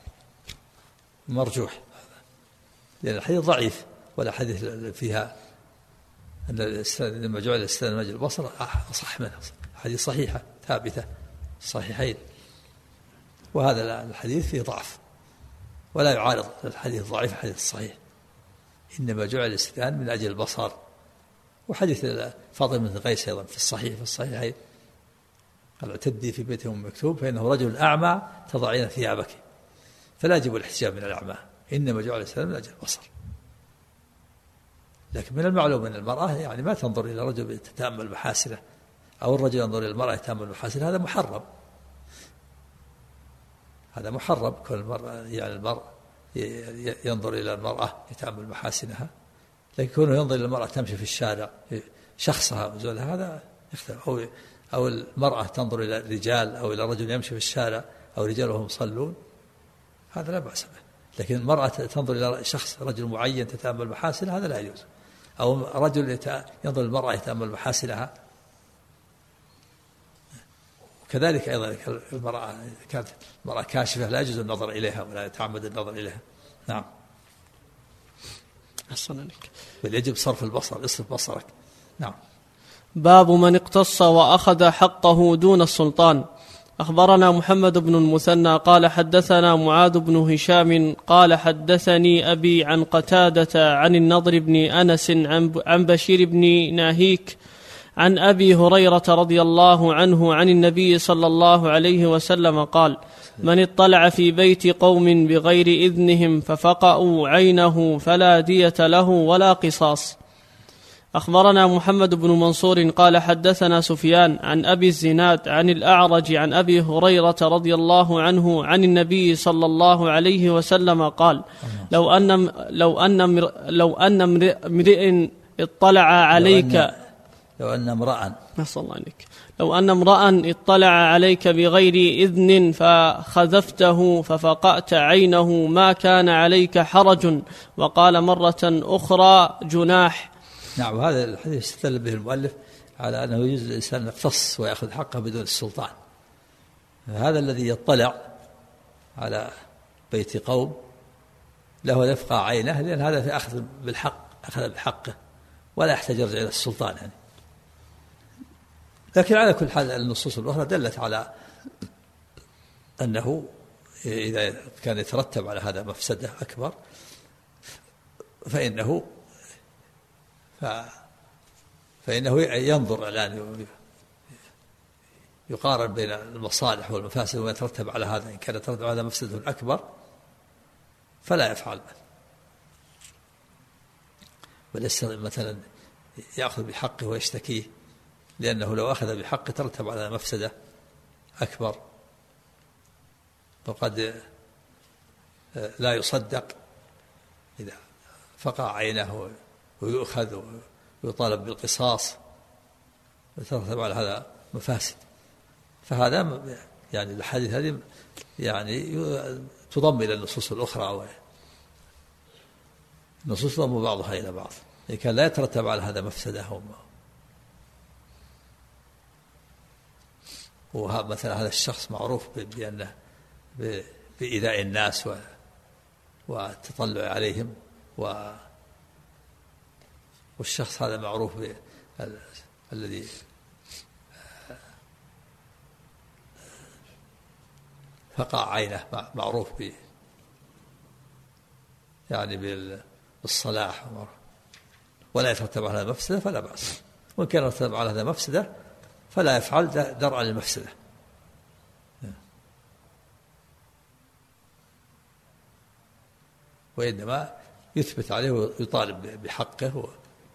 مرجوح لأن الحديث ضعيف، ولا حديث فيها أن لما جعل الاستئذان من أجل البصر أصح منه، حديث صحيحة ثابتة صحيحين. وهذا الحديث فيه ضعف ولا يعارض الحديث الضعيف الحديث الصحيح، إنما جعل الاستئذان من أجل البصر. وحديث فاطمة بنت قيس أيضا في الصحيحين قال: اعتدي في بيت أم مكتوم فإنه رجل أعمى تضعين ثيابك، فلا يجب الاحتجاب من الأعمى، إنما جعل الاستئذان من أجل البصر. لكن من المعلوم أن المرأة يعني ما تنظر إلى رجل تتأمل محاسنه، أو الرجل ينظر إلى المرأة يتأمل محاسنه، هذا محرم، هذا محرم. كل المرأة يعني المرء ينظر إلى المرأة يتأمل محاسنها، لكن كونه ينظر إلى المرأة تمشي في الشارع شخصها وزولها هذا يختلف. أو المرأة تنظر إلى الرجال أو إلى رجل يمشي في الشارع أو رجال وهم يصلون، هذا لا بأس به. لكن المرأة تنظر إلى شخص رجل معين تتأمل محاسنه هذا لا يجوز. أو رجل ينظر المرأة يتأمل محاسنها. وكذلك أيضا المرأة كانت المرأة كاشفة لا يجوز النظر إليها ولا يتعمد النظر إليها. نعم. بل يجب صرف البصر، اصرف بصرك. نعم. باب من اقتص وأخذ حقه دون السلطان. أخبرنا محمد بن المثنى قال حدثنا معاذ بن هشام قال حدثني أبي عن قتادة عن النضر بن أنس عن بشير بن ناهيك عن أبي هريرة رضي الله عنه عن النبي صلى الله عليه وسلم قال: من اطلع في بيت قوم بغير إذنهم ففقأوا عينه فلا دية له ولا قصاص. أخبرنا محمد بن منصور قال حدثنا سفيان عن أبي الزناد عن الأعرج عن أبي هريرة رضي الله عنه عن النبي صلى الله عليه وسلم قال: لو أن امرئ اطلع عليك لو أن امرأ اطلع عليك بغير إذن فخذفته ففقأت عينه ما كان عليك حرج. وقال مرة أخرى جناح. نعم. هذا الحديث استدل به المؤلف على أنه يجوز الإنسان أن يقتص ويأخذ حقه بدون السلطان. هذا الذي يطلع على بيت قوم له يفقى عينه، لأن هذا في أخذ بالحق، أخذ بحقه ولا يحتاج يرجع إلى السلطان يعني. لكن على كل حال النصوص الأخرى دلت على أنه إذا كان يترتب على هذا مفسدة أكبر فإنه ينظر الآن يقارن بين المصالح والمفاسد وما يترتب على هذا. إن كان يترتب على هذا مفسدة أكبر فلا يفعل، وليس مثلا يأخذ بحقه ويشتكيه، لأنه لو أخذ بحقه ترتب على مفسدة أكبر، وقد لا يصدق إذا فقع عينه ويؤخذ ويطالب بالقصاص وترتب على هذا مفاسد. فهذا يعني الحديث هذه يعني تضم إلى النصوص الأخرى، النصوص تضم بعضها إلى بعض. إذا كان لا يترتب على هذا مفسدة مثلا هذا الشخص معروف بأنه بإيذاء الناس والتطلع عليهم، والشخص هذا معروف الذي فقع عينه معروف يعني بالصلاح ولا يترتب على هذا مفسدة فلا بأس، وإن كان يترتب على هذا مفسدة فلا يفعل درءا للمفسدة. وإنما يثبت عليه ويطالب بحقه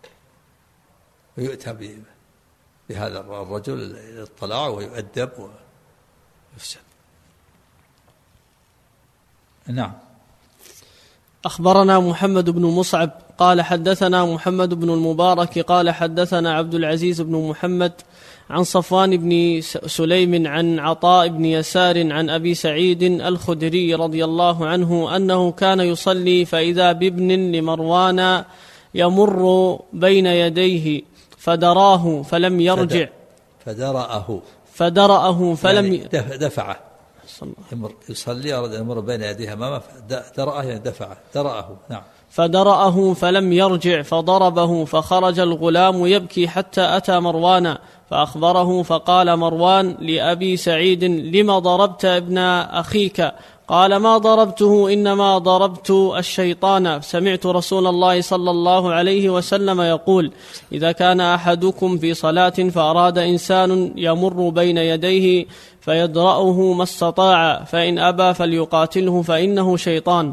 ويؤتى بهذا الرجل الاطلاع ويؤدب ويفسد. نعم. أخبرنا محمد بن مصعب قال حدثنا محمد بن المبارك قال حدثنا عبد العزيز بن محمد عن صفوان بن سليم عن عطاء بن يسار عن أبي سعيد الخدري رضي الله عنه أنه كان يصلي فإذا بابن لمروان يمر بين يديه فدراه فلم يرجع. فدرأه فلم يعني دفعه. يصلي أراد أن يمر بين يديه أمامه درأه يعني دفعه. درأه. نعم. فدرأه فلم يرجع فضربه فخرج الغلام يبكي حتى أتى مروان فأخبره فقال مروان لأبي سعيد لما ضربت ابن أخيك؟ قال ما ضربته إنما ضربت الشيطان، سمعت رسول الله صلى الله عليه وسلم يقول إذا كان أحدكم في صلاة فأراد إنسان يمر بين يديه فيدرأه ما استطاع فإن أبى فليقاتله فإنه شيطان.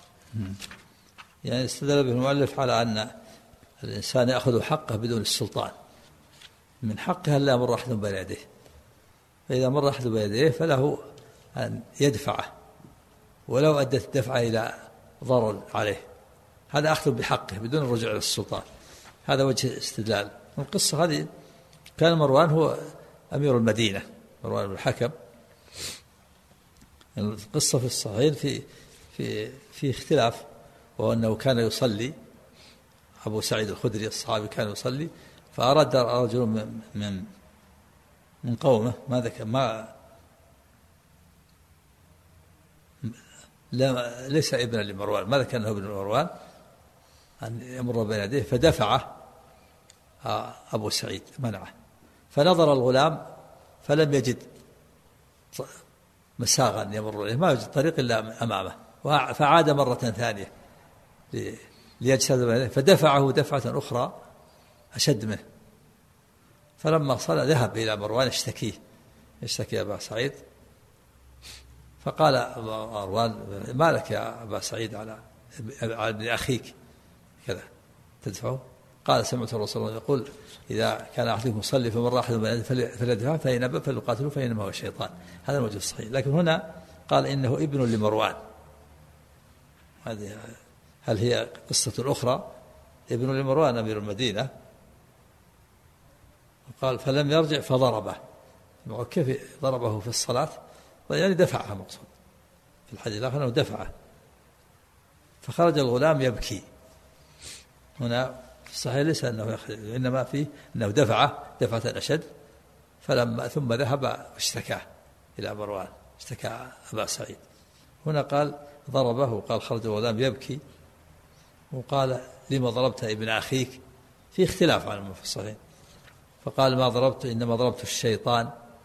يعني استدل به المؤلف على أن الإنسان يأخذ حقه بدون السلطان، من حقه أن لا يمر أحد بين يديه، فإذا مر أحد بين يديه فله أن يدفعه ولو أدت الدفعة إلى ضرر عليه، هذا أخذ بحقه بدون الرجوع إلى السلطان. هذا وجه استدلال. القصة هذه كان مروان هو أمير المدينة، مروان بن الحكم. القصة في الصحيح في اختلاف، وهو أنه كان يصلي أبو سعيد الخدري الصحابي كان يصلي فأراد رجل من قومه ليس ابنا لمروان، ما ذكر أنه ابن مروان، أن يمر بين يديه فدفعه أبو سعيد منعه، فنظر الغلام فلم يجد مساغا يمر إليه، ما يجد طريق إلا أمامه، فعاد مرة ثانية ليجسد بين يديه فدفعه دفعة أخرى أشد منه، فلما صلى ذهب إلى مروان يشتكي أبا سعيد، فقال مروان ما لك يا أبا سعيد على ابن أخيك كذا تدفعه؟ قال سمعت الرسول الله يقول إذا كان أحدكم يصلي فمر أحد فليدفعه فإن أبى فليقاتله فإنما هو الشيطان. هذا الوجه الصحيح. لكن هنا قال إنه ابن لمروان، هل هي قصة أخرى؟ ابن لمروان أمير المدينة، قال فلم يرجع فضربه. كيف ضربه في الصلاة؟ يعني دفعها مقصود في الحديث الآخر أنه دفعه، فخرج الغلام يبكي. هنا في الصحيح ليس أنه يخرج، إنما فيه أنه دفعه دفعة أشد، ثم ذهب واشتكاه إلى مروان، اشتكى أبا سعيد هنا قال ضربه وقال خرج الغلام يبكي، وقال لما ضربت ابن أخيك، في اختلاف عن المفسرين، فقال ما ضربت إنما ضربت الشيطان.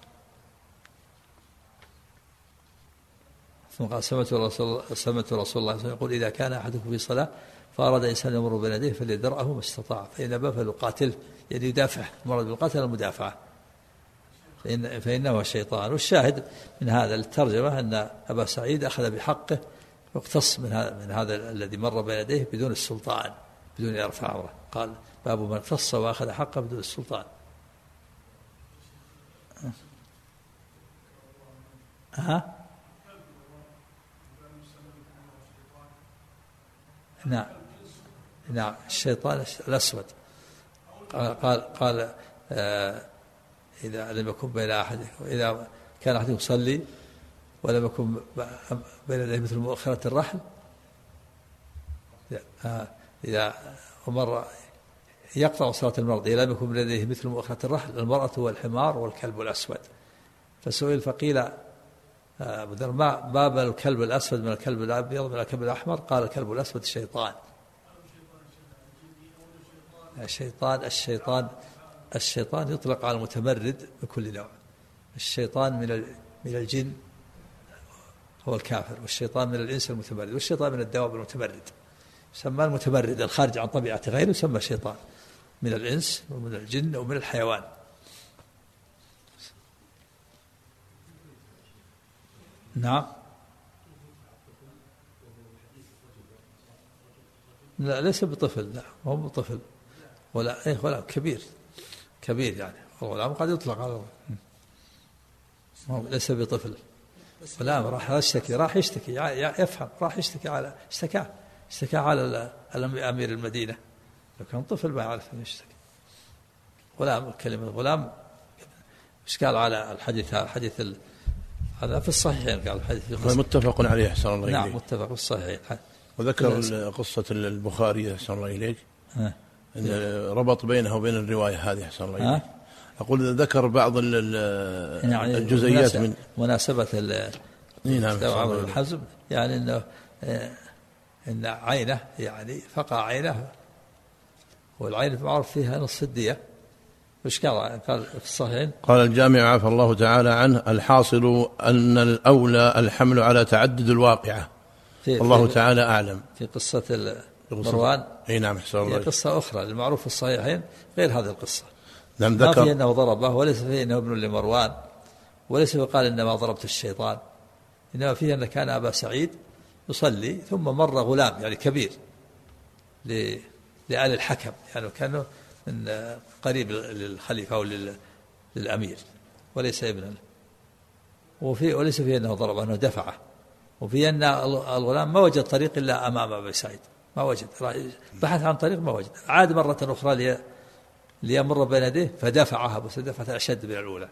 ثم قال سمعت رسول الله صلى الله عليه وسلم يقول إذا كان أحدكم في صلاة فأراد إنسان يمر بين يديه فليدرأه ما استطاع، فإن أبى فليقاتله، يعني يدافع، المراد بالقتل المدافعة، فإنه الشيطان. والشاهد من هذا الترجمة أن أبا سعيد أخذ بحقه واقتص من هذا الذي مر بين يديه بدون السلطان، بدون أن يرفع عمره. قال باب من اقتص وأخذ حقه بدون السلطان. نعم الشيطان الأسود. قال إذا لم يكن بين أحدكم، إذا كان أحدكم يصلي ولم يكن بين يديه مثل مؤخرة الرحل، إذا مر يقطع صلاة المرض إذا لم يكن بين يديه مثل مؤخرة الرحل، المرأة والحمار والكلب الأسود. فسئل فقيل ما باب الكلب الأسود من الكلب الأبيض من الكلب الأحمر؟ قال الكلب الأسود الشيطان. الشيطان يطلق على المتمرد بكل نوع. الشيطان من الجن هو الكافر، والشيطان من الإنس المتمرد، والشيطان من الدواب المتمرد. يسمى المتمرد الخارج عن طبيعة غيره يسمى شيطان، من الإنس ومن الجن ومن الحيوان. نعم. لا ليس بطفل، لا هو بطفل ولا كبير يعني، الغلام قد يطلق على ليس بطفل. غلام راح يشتكي يفهم، راح يشتكي على اشتكى على أمير المدينة. لو كان طفل ما يعرف أن يشتكي. غلام، كلمة غلام إشكال على الحديث هذا في الصحيحين، قال الحديث متفق عليه أحسن الله إليك. نعم متفق في الصحيحين. وذكر قصة البخاري أحسن الله إليك إن ربط بينه وبين الرواية هذه أحسن الله إليك. أقول ذكر بعض الجزئيات من مناسبة عمرو بن حزم، يعني إن عينه يعني فقع عينه، والعين معروف فيها نصف الدية. قال في الصحيحين قال الجامع عفى الله تعالى عنه الحاصل أن الأولى الحمل على تعدد الواقعة، والله تعالى أعلم. في قصة مروان نعم هي قصة أخرى المعروف في الصحيحين غير هذه القصة. نعم ما فيه أنه ضربه، وليس فيه أنه ابن لمروان، وليس قال إنما ضربت الشيطان، إنما فيه أن كان أبا سعيد يصلي ثم مر غلام يعني كبير لآل الحكم، يعني كانوا من قريب للخليفة أو للأمير، وليس ابنا. وليس فيه أنه ضربه، أنه دفعه. وفي أن الغلام ما وجد طريق إلا أمام أبي سعيد، ما وجد، بحث عن طريق ما وجد، عاد مرة أخرى ليمر بين يديه فدفعها، بس دفعة أشد من الأولى،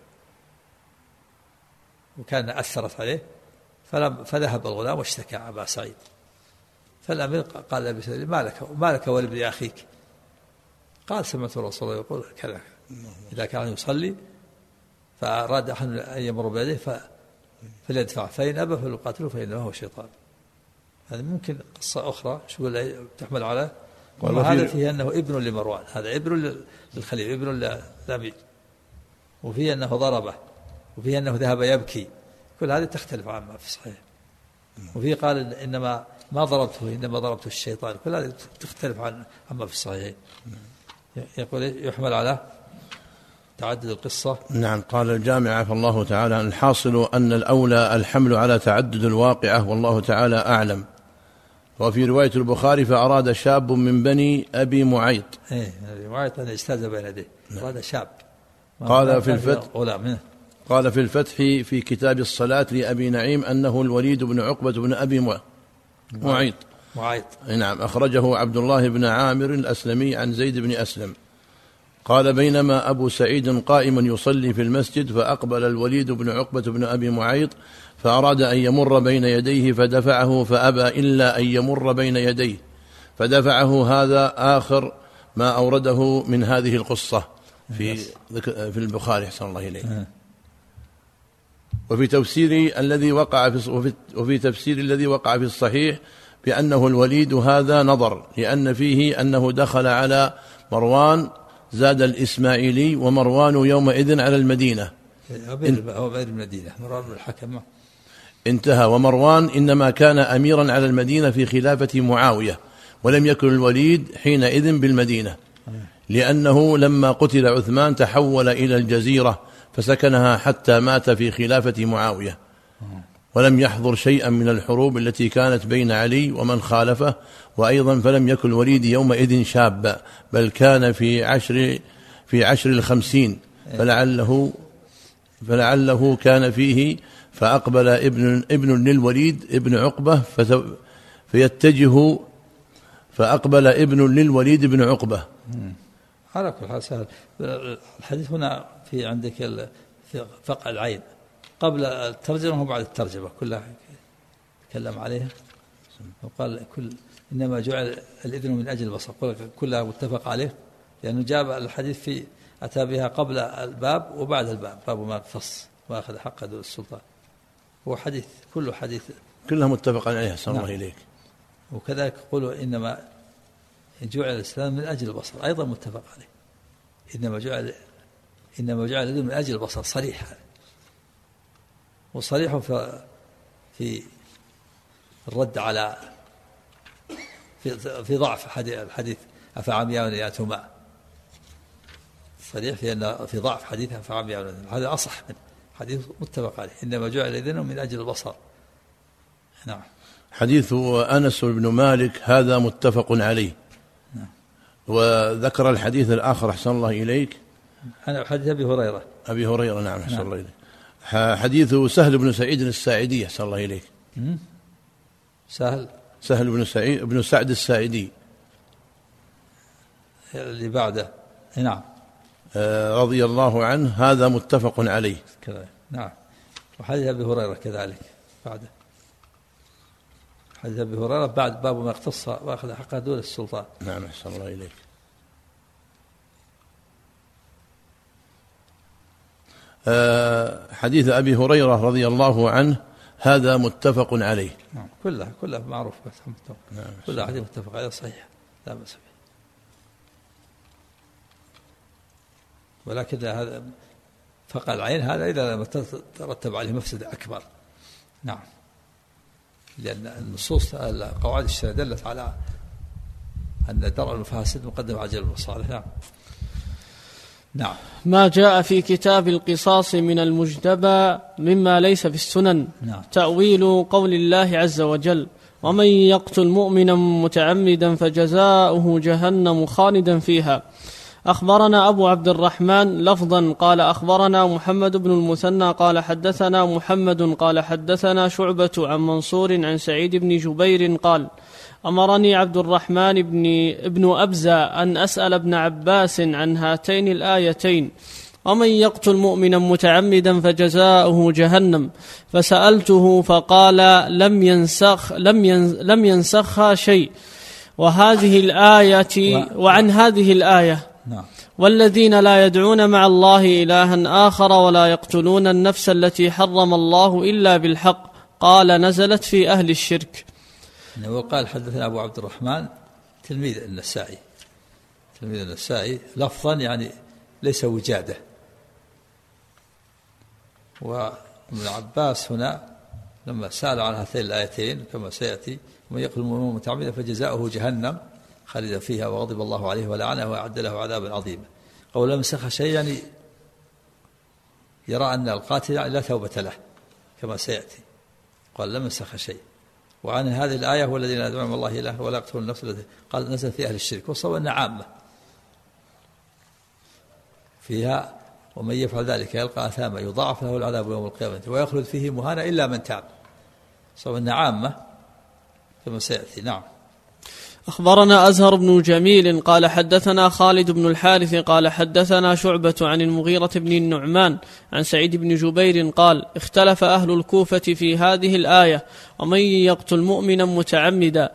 وكان أثرت عليه فذهب الغلام واشتكى أبا سعيد. فالأمير قال لأبي سعيد ما لك ولابن أخيك؟ قال سمعت الرسول الله يقول كذا، إذا كان يصلي فأراد أحد أن يمر بين يديه فليدفع، فإن أبى فليقاتله فإنه هو شيطان. هذا ممكن قصة أخرى شو تحمل على هذا فيه أنه ابن لمروان، هذا ابن للخليفة، ابن للأمير، وفيه أنه ضربه، وفيه أنه ذهب يبكي، كل هذه تختلف عما في الصحيح. وفيه قال إنما ما ضربته إنما ضربته الشيطان، كل هذه تختلف عما في الصحيح. يقول يحمل على تعدد القصة. نعم. قال الجامع عفى الله تعالى الحاصل أن الأولى الحمل على تعدد الواقعة، والله تعالى أعلم. وفي رواية البخاري فأراد شاب من بني أبي معيط. أبي معيط أن يجتاز بين يديه، أراد شاب. قال في الفتح في كتاب الصلاة لأبي نعيم أنه الوليد بن عقبة بن أبي معيط. نعم. أخرجه عبد الله بن عامر الأسلمي عن زيد بن أسلم قال بينما أبو سعيد قائم يصلي في المسجد فأقبل الوليد بن عقبة بن أبي معيط فأراد أن يمر بين يديه فدفعه فأبى إلا أن يمر بين يديه فدفعه. هذا آخر ما أورده من هذه القصة في البخاري أحسن الله إليه. وفي تفسير الذي وقع في الصحيح بأنه الوليد هذا نظر، لأن فيه أنه دخل على مروان زاد الإسماعيلي ومروان يومئذ على المدينة مروان الحكم انتهى. ومروان إنما كان أميرا على المدينة في خلافة معاوية، ولم يكن الوليد حينئذ بالمدينة، لأنه لما قتل عثمان تحول إلى الجزيرة فسكنها حتى مات في خلافة معاوية، ولم يحضر شيئا من الحروب التي كانت بين علي ومن خالفه. وأيضا فلم يكن الوليد يومئذ شابا، بل كان في عشر 50، فلعله كان فيه. فأقبل ابن للوليد ابن عقبة فأقبل ابن للوليد ابن عقبة. على كل حال سهل. الحديث هنا في عندك في فقع العين قبل الترجمة وبعد الترجمة كلها تكلم عليها، وقال إنما جعل الإذن من أجل البصر، كلها متفق عليه، لأنه جاب الحديث في أتى بها قبل الباب وبعد الباب، باب ما اقتص وأخذ حق دون السلطان. هو حديث كلها متفق عليها. صلى الله إليك. وكذلك قولوا إنما جعل الإسلام من أجل البصر، أيضا متفق عليه. إنما جعل الإذن من أجل البصر صريح، وصريح في الرد على في ضعف الحديث أفعمياء يأتهما، صريح في ضعف حديث أفعمياء، هذا أصح من حديث متفق عليه إنما جعل الإذن من أجل البصر. نعم. حديث أنس بن مالك هذا متفق عليه. نعم. وذكر الحديث الآخر أحسن الله إليك، أنا حديث أبي هريرة. نعم أحسن الله إليك. حديث سهل بن سعيد الساعدي أحسن الله إليك. سهل بن سعد الساعدي اللي بعده. نعم. رضي الله عنه هذا متفق عليه كذلك. نعم. وحديث أبي هريرة كذلك بعده. حديث أبي هريرة بعد باب ما اقتص وأخذ حقه دون السلطان. نعم أحسن الله إليك. حديث أبي هريرة رضي الله عنه هذا متفق عليه. نعم. كلها معروف. نعم. كلها حديث متفق عليه صحيح لا بأس به. ولكن هذا فقع العين هذا إذا لم ترتب عليه مفسدة أكبر. نعم. لأن النصوص القواعد الشرعية دلت على أن درء المفاسد مقدم على جلب المصالح. نعم. نعم. ما جاء في كتاب القصاص من المجتبى مما ليس في السنن. نعم. تأويل قول الله عز وجل: ومن يقتل مؤمنا متعمدا فجزاؤه جهنم خالدا فيها. أخبرنا أبو عبد الرحمن لفظا قال أخبرنا محمد بن المثنى قال حدثنا محمد قال حدثنا شعبة عن منصور عن سعيد بن جبير قال: أمرني عبد الرحمن ابن أبزة أن أسأل ابن عباس عن هاتين الآيتين: ومن يقتل مؤمنا متعمدا فجزاؤه جهنم، فسألته فقال: لم ينسخها شيء. وعن هذه الآية: والذين لا يدعون مع الله إلها آخر ولا يقتلون النفس التي حرم الله إلا بالحق، قال: نزلت في أهل الشرك. وقال حدثنا أبو عبد الرحمن تلميذ النسائي لفظا يعني ليس وجادة. وابن عباس هنا لما سأل عن هاتين الآيتين كما سيأتي: ومن يقتل مؤمنا متعمدا فجزاؤه جهنم خالدا فيها وغضب الله عليه ولعنه وأعد له عذابا عظيما. قول لم ينسخ شيء يعني يرى أن القاتل لا توبة له كما سيأتي. قال لم ينسخ شيء. وعن هذه الآية: والذين لا يدعون مع الله إله ولا يقتلون النفس التي قال نزل في أهل الشرك، وصوى أن عامة فيها: ومن يفعل ذلك يلقى أثاما يضاعف له العذاب يوم القيامة ويخلد فيه مهانا إلا من تاب. صوى أن عامة كما سيأتي. نعم. أخبرنا أزهر بن جميل قال حدثنا خالد بن الحارث قال حدثنا شعبة عن المغيرة بن النعمان عن سعيد بن جبير قال: اختلف أهل الكوفة في هذه الآية: ومن يقتل مؤمنا متعمدا،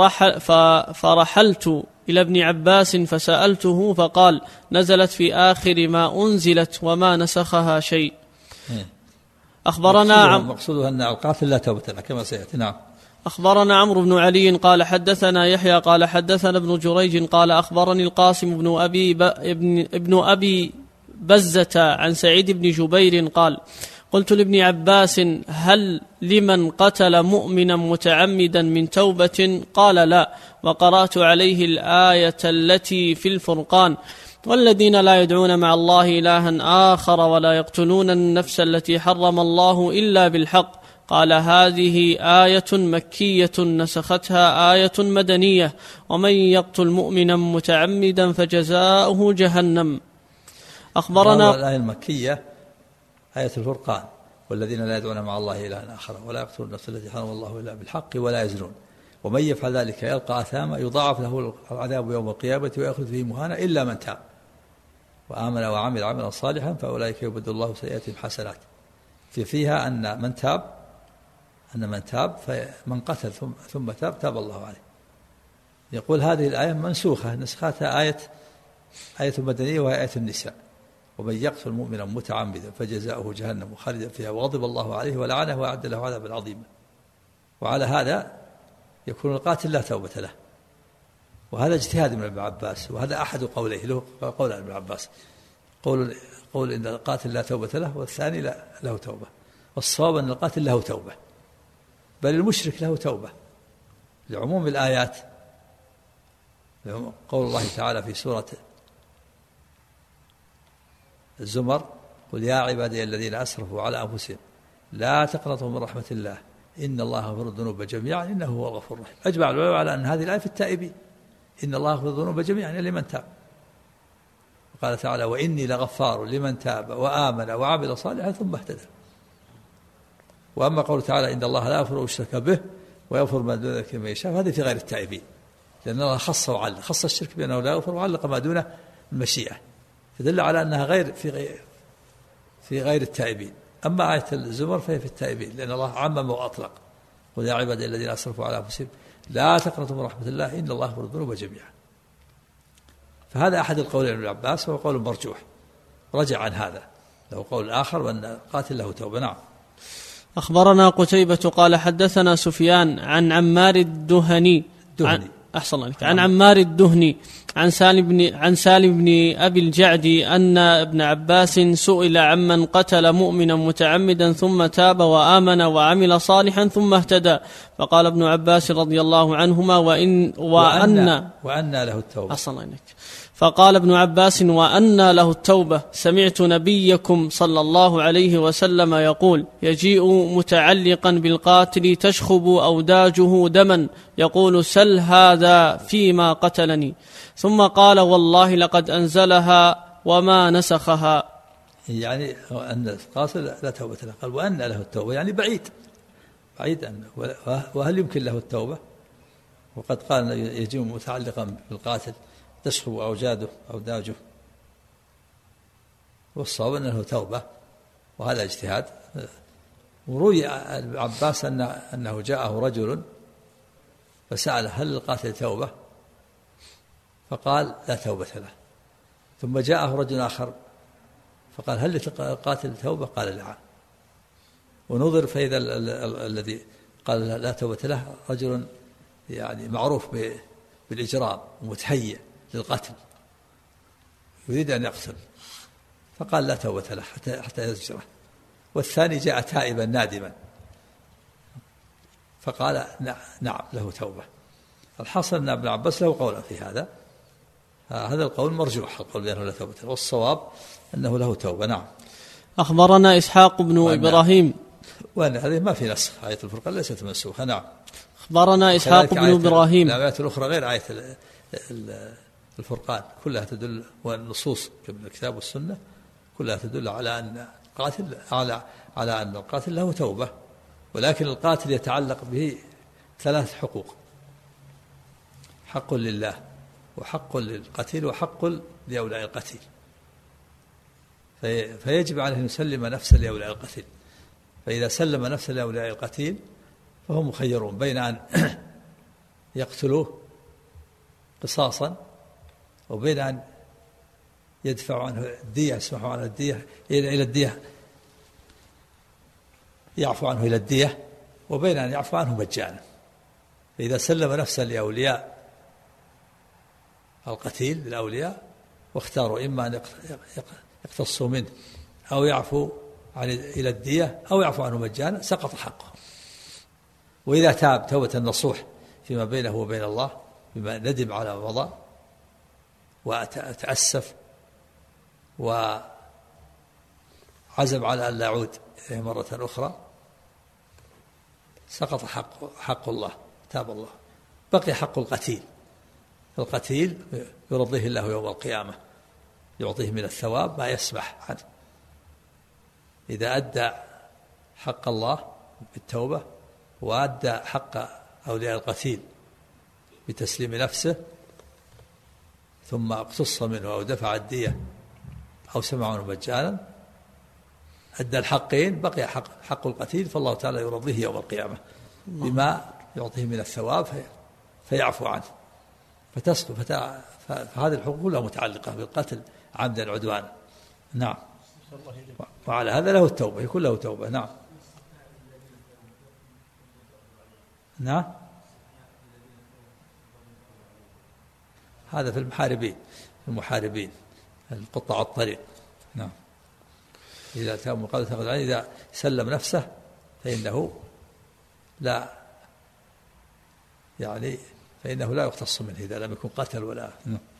فرحلت إلى ابن عباس فسألته فقال: نزلت في آخر ما أنزلت وما نسخها شيء. أخبرنا مقصودها أن القاتل لا توبة له كما سيأتي. نعم. أخبرنا عمرو بن علي قال حدثنا يحيى قال حدثنا ابن جريج قال أخبرني القاسم ابن أبي بزة عن سعيد بن جبير قال قلت لابن عباس هل لمن قتل مؤمنا متعمدا من توبة؟ قال لا، وقرأت عليه الآية التي في الفرقان والذين لا يدعون مع الله إلها آخر ولا يقتلون النفس التي حرم الله إلا بالحق. قال هذه آية مكية نسختها آية مدنية، ومن يقتل مؤمنا متعمدا فجزاؤه جهنم. أخبرنا الآية المكية آية الفرقان والذين لا يدعون مع الله إلها آخر ولا يقتلون النفس التي حرم الله إلا بالحق ولا يزنون ومن يفعل ذلك يلقى أثاما يضاعف له العذاب يوم القيامة ويأخذ فيه مهانا إلا من تاب وآمن وعمل عملا صالحا فأولئك يبدل الله سيئاتهم حسنات. فيها أن من تاب فمن قتل ثم تاب الله عليه. يقول هذه الآية منسوخة نسختها آية مدنية وهي آية النساء ومن يقتل مؤمنا متعمدا فجزاؤه جهنم خالدا فيها وغضب الله عليه ولعنه وأعد له عذابا عظيما. وعلى هذا يكون القاتل لا توبة له، وهذا اجتهاد من ابن عباس، وهذا أحد قوليه له قول ابن عباس، قول إن القاتل لا توبة له، والثاني له توبة. والصواب أن القاتل له توبة، بل المشرك له توبة لعموم الآيات. قول الله تعالى في سورة الزمر قل يا عبادي الذين أسرفوا على أنفسهم لا تقنطوا من رحمة الله إن الله يغفر الذنوب جميعا إنه هو الغفور الرحيم. أجمع العلماء على أن هذه الآية في التائبين، إن الله يغفر الذنوب جميعا لمن تاب. وقال تعالى وإني لغفار لمن تاب وآمن وعمل صالحا ثم اهتدى. وأما قول تعالى إن الله لا يغفر يشرك به ويغفر ما دون ذلك لمن يشاء، هذه في غير التائبين، لأن الله خص الشرك بأنه لا يغفر وعلق ما دونه المشيئة، فدل على أنها في غير التائبين. أما آية الزمر فهي في التائبين، لأن الله عمم وأطلق قل يا عبادي الذين أسرفوا على أنفسهم لا تقنطوا من رحمة الله إن الله يغفر الذنوب جميعا. فهذا أحد القولين ابن عباس، وهو قول مرجوح رجع عن هذا، له قول آخر وأن القاتل له توبة. نعم. أخبرنا قتيبة قال حدثنا سفيان عن عمار الدهني عن عمار الدهني عن سالم بن أبي الجعد أن ابن عباس سئل عمن قتل مؤمنا متعمدا ثم تاب وآمن وعمل صالحا ثم اهتدى، فقال ابن عباس رضي الله عنهما وأن له التوبة. فقال ابن عباس وأن له التوبة سمعت نبيكم صلى الله عليه وسلم يقول يجيء متعلقا بالقاتل تشخب أوداجه دما يقول سل هذا فيما قتلني، ثم قال والله لقد أنزلها وما نسخها. يعني أن القاتل لا توبة له، قال وأن له التوبة يعني بعيد أنه، وهل يمكن له التوبة؟ وقد قال يجيء متعلقا بالقاتل تشخب أوداجه، والصواب أنه توبة، وهذا اجتهاد. وروي ابن عباس أنه جاءه رجل فسأله هل القاتل توبة؟ فقال لا توبة له. ثم جاءه رجل آخر فقال هل للقاتل توبة؟ قال لا. ونظر فإذا الذي قال لا توبة له رجل يعني معروف بالإجرام ومتهيئ للقتل يريد أن يقتل، فقال لا توبة له حتى يزجره. والثاني جاء تائبا نادما فقال نعم له توبة. الحاصل أن ابن عباس له قولا في هذا القول مرجوح، القول بأنه لا توبة له، والصواب أنه له توبة. نعم. أخبرنا إسحاق بن إبراهيم وأن هذه ما في نسخ، آية الفرقان ليست منسوخة. نعم. أخبرنا إسحاق بن إبراهيم. الآيات الأخرى غير آية الفرقان كلها تدل، والنصوص من الكتاب والسنة كلها تدل على أن القاتل له توبة، ولكن القاتل يتعلق به 3 حقوق: حق لله وحق للقتيل وحق لأولياء القتيل، فيجب عليه أن يسلم نفسه لأولياء القتيل. فإذا سلم نفسه لأولياء القتيل فهم مخيرون بين أن يقتلوه قصاصا وبين أن يدفعوا عنه الدية، يسمحوا عنه الدية إلى الدية يعفو عنه إلى الدية، وبين أن يعفو عنه مجانا. فإذا سلم نفسه لأولياء القتيل للأولياء واختاروا إما أن يقتصوا منه أو يعفو إلى الدية أو يعفو عنه مجانا، سقط حقه. وإذا تاب توبة النصوح فيما بينه وبين الله بما ندم على ما مضى وتأسف وعزم على أن لا يعود إليه مرة أخرى، سقط حق الله، تاب الله. بقي حق القتيل. القتيل يرضيه الله يوم القيامة، يعطيه من الثواب ما يسمح عنه إذا أدى حق الله بالتوبة وأدى حق أولياء القتيل بتسليم نفسه، ثم اقتص منه أو دفع الدية أو سمع عنه مجانا، أدى الحقين، بقي حق القتيل، فالله تعالى يرضيه يوم القيامة بما يعطيه من الثواب فيعفو عنه فتسقط. فهذه الحقوق كلها متعلقة بالقتل عمدا عدوانا. نعم. وعلى هذا له التوبة، يكون له توبة. نعم. نعم. هذا في المحاربين القطاع الطريق. نعم. إذا تاب قال تأخذ عنه، إذا سلم نفسه فإنه لا يقتص منه إذا لم يكن قتل ولا.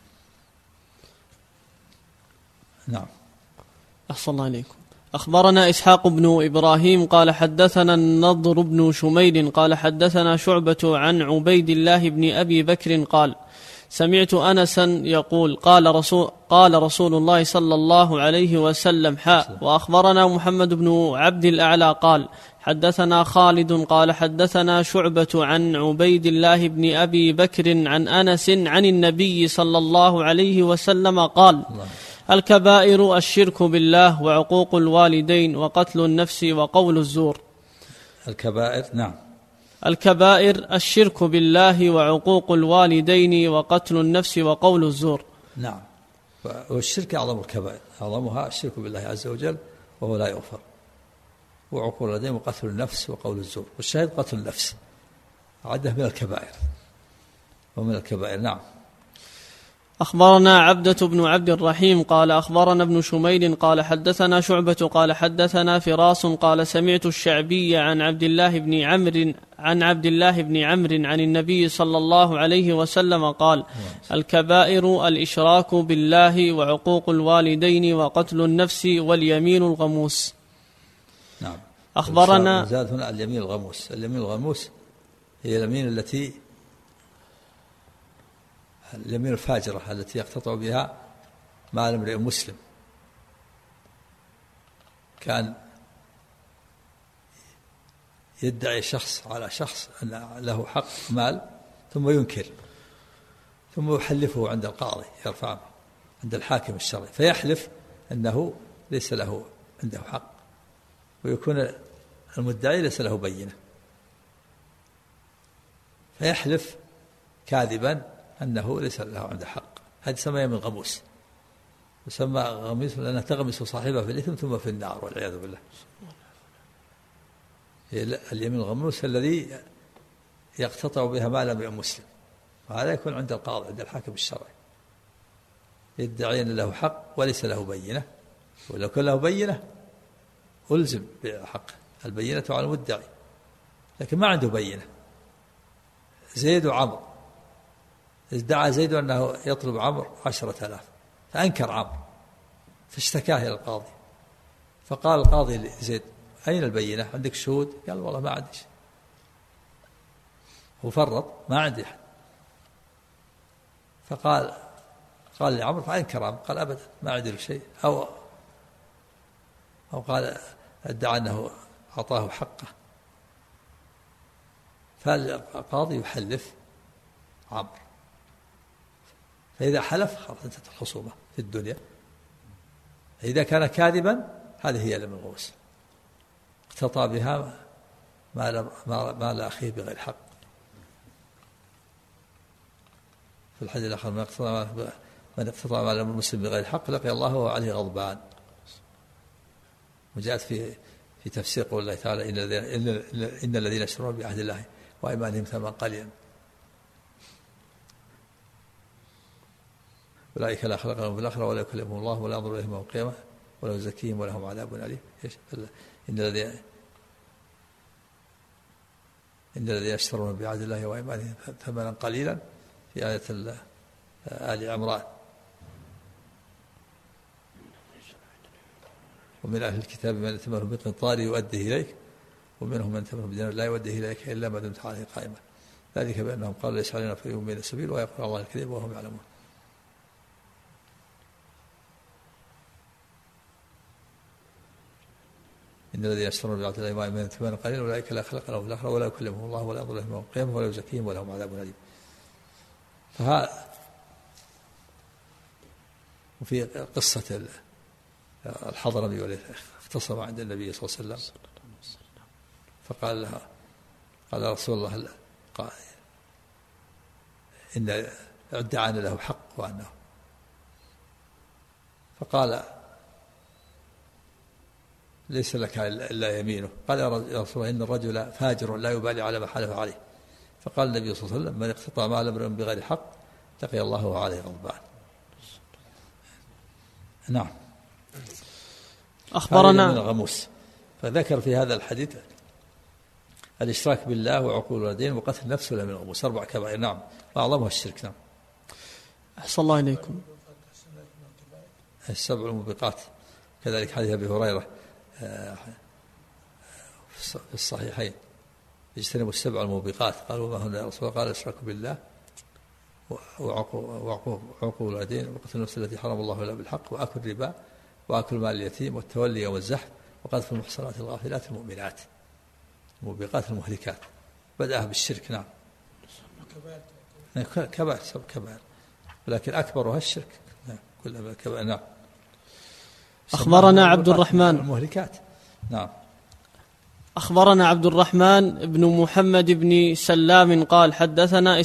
نعم. أحسن الله عليكم. أخبرنا إسحاق بن إبراهيم قال حدثنا النضر بن شميل قال حدثنا شعبة عن عبيد الله بن أبي بكر قال سمعت أنسا يقول قال رسول الله صلى الله عليه وسلم وأخبرنا محمد بن عبد الأعلى قال حدثنا خالد قال حدثنا شعبة عن عبيد الله بن أبي بكر عن أنس عن النبي صلى الله عليه وسلم قال الكبائر الشرك بالله وعقوق الوالدين وقتل النفس وقول الزور. الكبائر. نعم. الكبائر الشرك بالله وعقوق الوالدين وقتل النفس وقول الزور. نعم. والشرك أعظم الكبائر، أعظمها الشرك بالله عز وجل وهو لا يغفر، وعقوق الوالدين وقتل النفس وقول الزور. والشاهد قتل النفس عده من الكبائر ومن الكبائر. نعم. أخبرنا عبدة بن عبد الرحيم قال أخبرنا ابن شميل قال حدثنا شعبة قال حدثنا فراس قال سمعت الشعبي عن عبد الله بن عمرو عن النبي صلى الله عليه وسلم قال الكبائر الإشراك بالله وعقوق الوالدين وقتل النفس واليمين الغموس. نعم. أخبرنا زاد هنا اليمين الغموس. اليمين الغموس هي اليمين اليمين الفاجرة التي يقتطع بها مال امرئ مسلم، كان يدعي شخص على شخص أن له حق مال ثم ينكر، ثم يحلفه عند القاضي، يرفعه عند الحاكم الشرعي فيحلف أنه ليس له عنده حق، ويكون المدعي ليس له بينة، فيحلف كاذبا أنه ليس له عنده حق. هذه تسمى يمين الغموس، يسمى غميس لأنها تغمس صاحبها في الإثم ثم في النار والعياذ بالله. اليمين الغموس الذي يقتطع بها مال امرئ مسلم، وهذا يكون عند القاضي عند الحاكم الشرعي، يدعي أن له حق وليس له بينة، ولو كان له بينة ألزم بحق البينة على المدعي، لكن ما عنده بينة. زيد وعمر، ادعى زيد أنه يطلب عمر 10,000 فأنكر عمر فاشتكاه إلى القاضي، فقال القاضي لزيد أين البينة؟ عندك شهود؟ قال والله ما عندي، هو فرط ما عندي أحد. فقال لعمر فأنكر عمر، قال أبدا ما عندي شيء، أو قال ادعى أنه أعطاه حقه، فالقاضي يحلف عمر، فإذا حلف خلاص انتهت الخصومة في الدنيا. فإذا كان كاذبا هذه هي اليمين الغموس، اقتطع بها مال أخيه بغير حق. في الحديث الآخر من اقتطع مال المسلم بغير حق لقي الله وهو عليه غضبان. وجاءت في في تفسير قول الله تعالى إن الذين يشترون بعهد الله وأيمانهم ثمنا قليلا أولئك لا خلق لهم في الآخرة ولا يكلمهم الله ولا ينظر إليهم يوم القيامة ولا يزكيهم ولهم عذاب أليم. إن الذين يشترون بعهد الله وأيمانهم ثمنا قليلا في آية آل عمران. ومن أهل الكتاب من يأتمره بقنطار يؤديه إليك ومنهم من يأتمره بدينار لا يؤديه إليك إلا ما دمت عليه قائما ذلك بأنهم قالوا ليس علينا في يوم من السبيل ويقول الله الكذب وهم يعلمون. إن الذين يشترون بعهد الله وأيمانهم ثمنا قليلا أولئك لا خلق لهم في الآخرة ولا يكلمهم الله ولا ينظر إليهم يوم القيامة ولا يزكيهم ولهم عذاب أليم. وفي قصة الحضرمي والذي اختصم عند النبي صلى الله عليه وسلم فقال لها قال رسول الله قال إن ادعى أن له حق وأنه فقال ليس لك إلا يمينه. قال يا رسول الله إن الرجل فاجر لا يبالي على ما حلف عليه. فقال النبي صلى الله عليه وسلم من اقتطع مال امرئ بغير حق لقي الله وعليه غضبان. نعم. أخبرنا من الغموس. فذكر في هذا الحديث الإشراك بالله وعقول الوالدين وقتل النفس من الغموس 4 كبائر. نعم وأعظمها الشرك. نعم. أحسن الله إليكم. 7 الموبقات كذلك حديث أبي هريرة في الصحيحين اجتنبوا 7 الموبقات. قالوا ما هن يا رسول الله؟ قال الإشراك بالله وعقول الوالدين وقتل النفس التي حرم الله إلا بالحق وأكل الربا وأكل مال اليتيم والتولي يوم الزحف وقذف المحصنات الغافلات المؤمنات الموبقات المهلكات. بدأها بالشرك. نعم كبائر 7 كبائر ولكن أكبرها الشرك. نعم كلها كبائر. نعم. أخبرنا عبد الرحمن المهلكات. نعم. أخبرنا عبد الرحمن بن محمد بن سلام قال حدثنا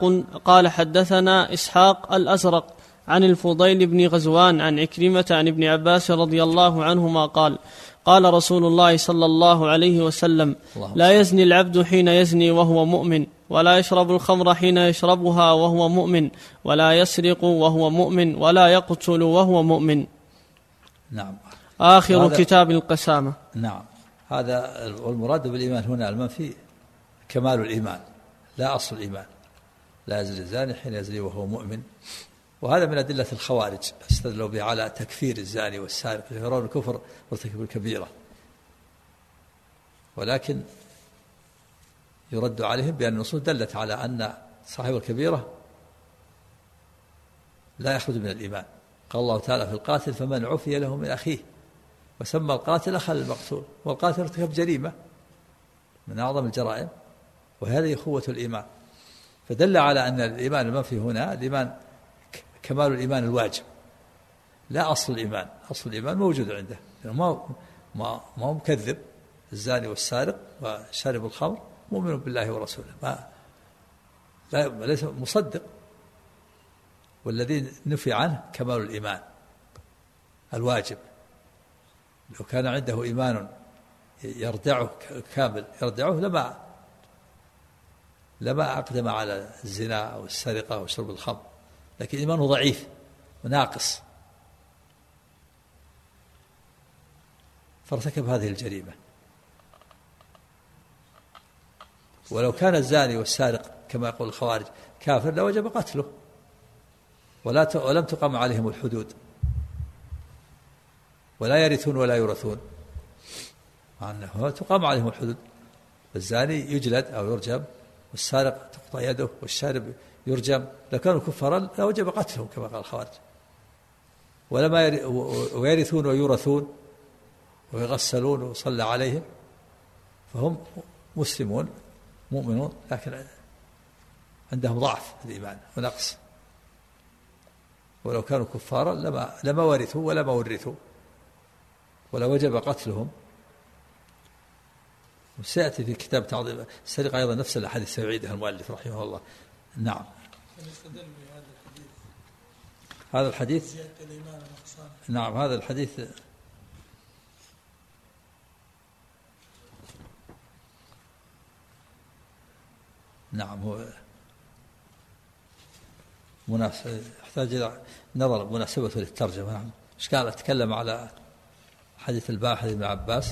إسحاق الأزرق عن الفضيل بن غزوان عن عكرمة عن ابن عباس رضي الله عنهما قال قال رسول الله صلى الله عليه وسلم لا يزني العبد حين يزني وهو مؤمن ولا يشرب الخمر حين يشربها وهو مؤمن ولا يسرق وهو مؤمن ولا يقتل وهو مؤمن. نعم. آخر كتاب القسامة. نعم. هذا والمراد بالإيمان هنا المنفي كمال الإيمان لا أصل الإيمان. لا يزني الزاني حين يزني وهو مؤمن. وهذا من أدلة الخوارج استدلوا به على تكفير الزاني والسارق يرون الكفر مرتكب الكبيرة ولكن يرد عليهم بأن النصوص دلت على أن صاحب الكبيرة لا يخرج من الإيمان. قال الله تعالى في القاتل فمن عفي له من أخيه وسمى القاتل أخا المقتول والقاتل ارتكب جريمة من أعظم الجرائم وهذه قوة الإيمان. فدل على أن الإيمان المنفي هنا الإيمان كمال الإيمان الواجب لا أصل الإيمان. أصل الإيمان موجود عنده ما هو مكذب. الزاني والسارق وشارب الخمر مؤمن بالله ورسوله ليس مصدق. والذي نفي عنه كمال الإيمان الواجب. لو كان عنده إيمان يردعه كامل يردعه لما أقدم على الزنا أو السرقة أو شرب الخمر لكن إيمانه ضعيف وناقص فارتكب هذه الجريمة. ولو كان الزاني والسارق كما يقول الخوارج كافر لوجب قتله ولم تقام عليهم الحدود ولا يرثون ولا يورثون أنه تقام عليهم الحدود. الزاني يجلد أو يرجم والسارق تقطع يده والشارب يرجم. لو كانوا كفارا لوجب قتلهم كما قال الخوارج. ويرثون ويورثون ويغسلون ويصلى عليهم فهم مسلمون مؤمنون لكن عندهم ضعف في الإيمان ونقص. ولو كانوا كفارا لما ورثوا ولما ورثوا ولا وجب قتلهم. وسيأتي في كتاب تعظيم السرقة أيضا نفس الحديث سيعيدها المؤلف رحمه الله. نعم. هذا الحديث نعم هذا الحديث نعم هو يحتاج إلى نظر مناسبته للترجمة. نعم. إيش قال أتكلم على حديث الباب حديث ابن عباس.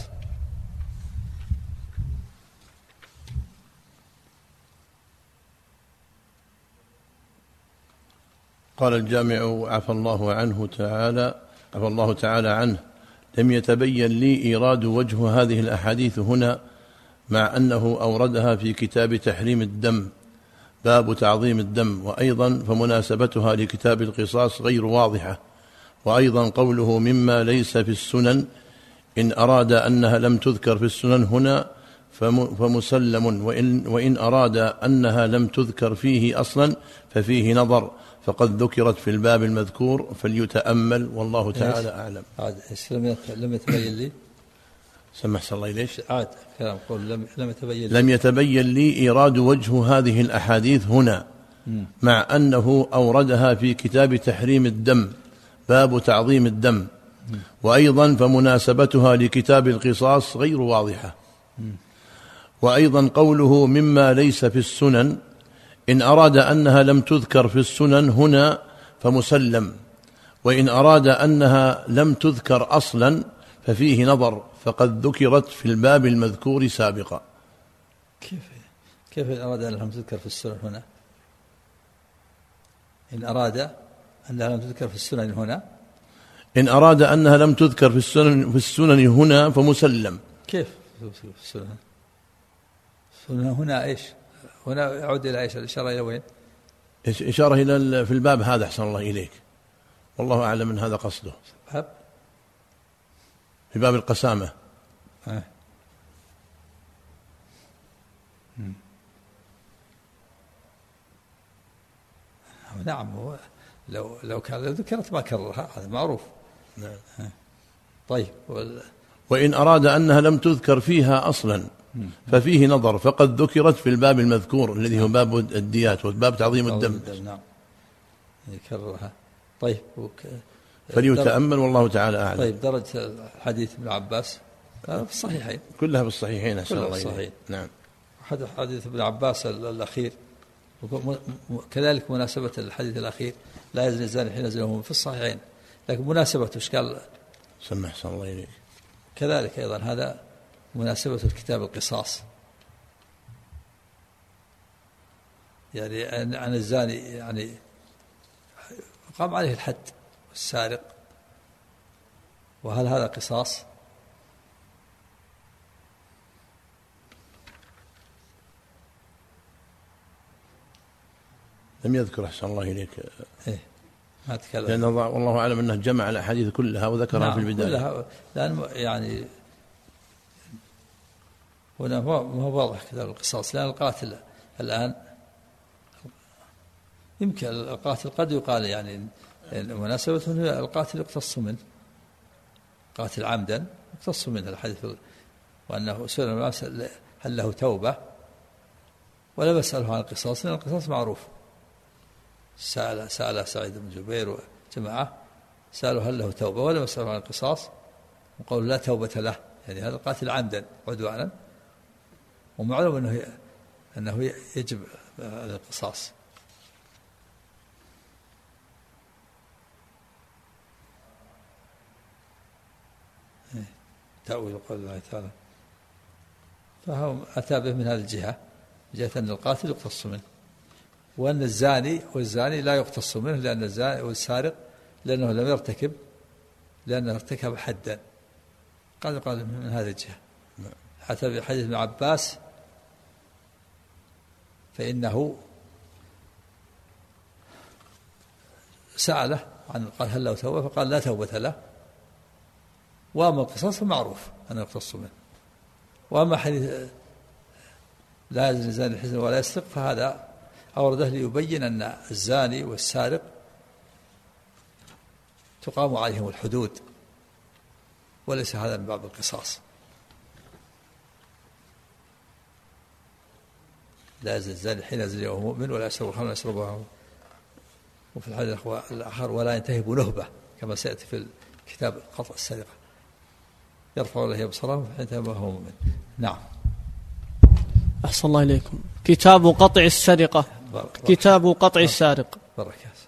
قال الجامع عفى الله تعالى عنه: لم يتبين لي إيراد وجه هذه الأحاديث هنا، مع أنه أوردها في كتاب تحريم الدم باب تعظيم الدم، وأيضا فمناسبتها لكتاب القصاص غير واضحة، وأيضا قوله مما ليس في السنن إن أراد أنها لم تذكر في السنن هنا فمسلم، وإن أراد أنها لم تذكر فيه أصلا ففيه نظر، فقد ذكرت في الباب المذكور فليتأمل، والله تعالى أعلم. لم يتبين لي سمح الله إليش عاد كلام قول لم يتبين لي إيراد وجه هذه الأحاديث هنا، مع أنه أوردها في كتاب تحريم الدم باب تعظيم الدم، وأيضا فمناسبتها لكتاب القصاص غير واضحة، وأيضا قوله مما ليس في السنن إن أراد أنها لم تذكر في السنن هنا فمسلم، وإن أراد أنها لم تذكر أصلا ففيه نظر، فقد ذكرت في الباب المذكور سابقا. كيف إن أراد أنها لم تذكر في السنن هنا؟ إن أراد أنها لم تذكر في السنن هنا، إن أراد أنها لم تذكر في السنن هنا فمسلم. كيف في السنن؟ السنن هنا إيش؟ هنا يعود إلى إيش؟ الإشارة إلى وين؟ إشارة إلى في الباب هذا أحسن الله إليك، والله أعلم من هذا قصده. في باب القسامة. نعم هو لو كان ذكرت ما كررها، هذا معروف. نعم. طيب وإن أراد أنها لم تذكر فيها أصلا ففيه نظر، فقد ذكرت في الباب المذكور الذي هو باب الديات وباب تعظيم الدم. نعم يكررها. طيب فليتأمل والله تعالى أعلم. طيب درجة حديث ابن عباس في الصحيحين كلها في الصحيحين أحسن الله إليك. نعم. حديث ابن عباس الأخير كذلك مناسبة الحديث الأخير لا يزني الزاني حين يزني في الصحيحين، لكن مناسبته إيش قال؟ سمح أحسن الله إليك. كذلك أيضا هذا مناسبة الكتاب القصاص، يعني عن الزاني يعني قام عليه الحد والسارق، وهل هذا قصاص؟ لم يذكر أحسن الله إليك. إيه ما تكلم، لأن والله أعلم أنه جمع الأحاديث كلها وذكرها. نعم في البداية كلها، لأن يعني هنا ما هو واضح كتاب القصاص، لأن القاتل الآن يمكن القاتل قد يقال يعني مناسبته القاتل يقتص منه، قاتل عمدا يقتص منه الحديث، وأنه سئل الناس هل له توبة، ولا يسأله عن القصاص لأن القصاص معروف. سأل سعيد بن جبير وجماعة سألوا هل له توبة، ولا يسأله عن القصاص، وقالوا لا توبة له، يعني هذا القاتل عمدا عدوانا، ومعلوم أنه يجب القصاص. تأويل قول الله تعالى، فهو أتى به من هذه الجهة، جهة أن القاتل يقتص منه، وأن الزاني لا يقتص منه، لأن الزاني والسارق لأنه لم يرتكب، لأنه ارتكب حدا، قال من هذه الجهة. أتى بحديث ابن عباس فإنه سأله قال هل له توبة، فقال لا توبة له، وأما القصاص فمعروف أنه يقتص منه. وأما حديث لا يزني الزاني حزنا ولا يسرق فهذا أورده ليبين أن الزاني والسارق تقام عليهم الحدود، وليس هذا من باب القصاص. لا يزني الزاني حين يزني وهو مؤمن، ولا يشرب الخمر يشربها، وفي الحديث الآخر ولا ينتهب نهبة، كما سيأتي في الكتاب قطع السرقة، يرفع الله بصره حين ينتهب وهو مؤمن. نعم. أحسن الله إليكم. كتاب قطع السرقة. كتاب قطع السارق. بركة.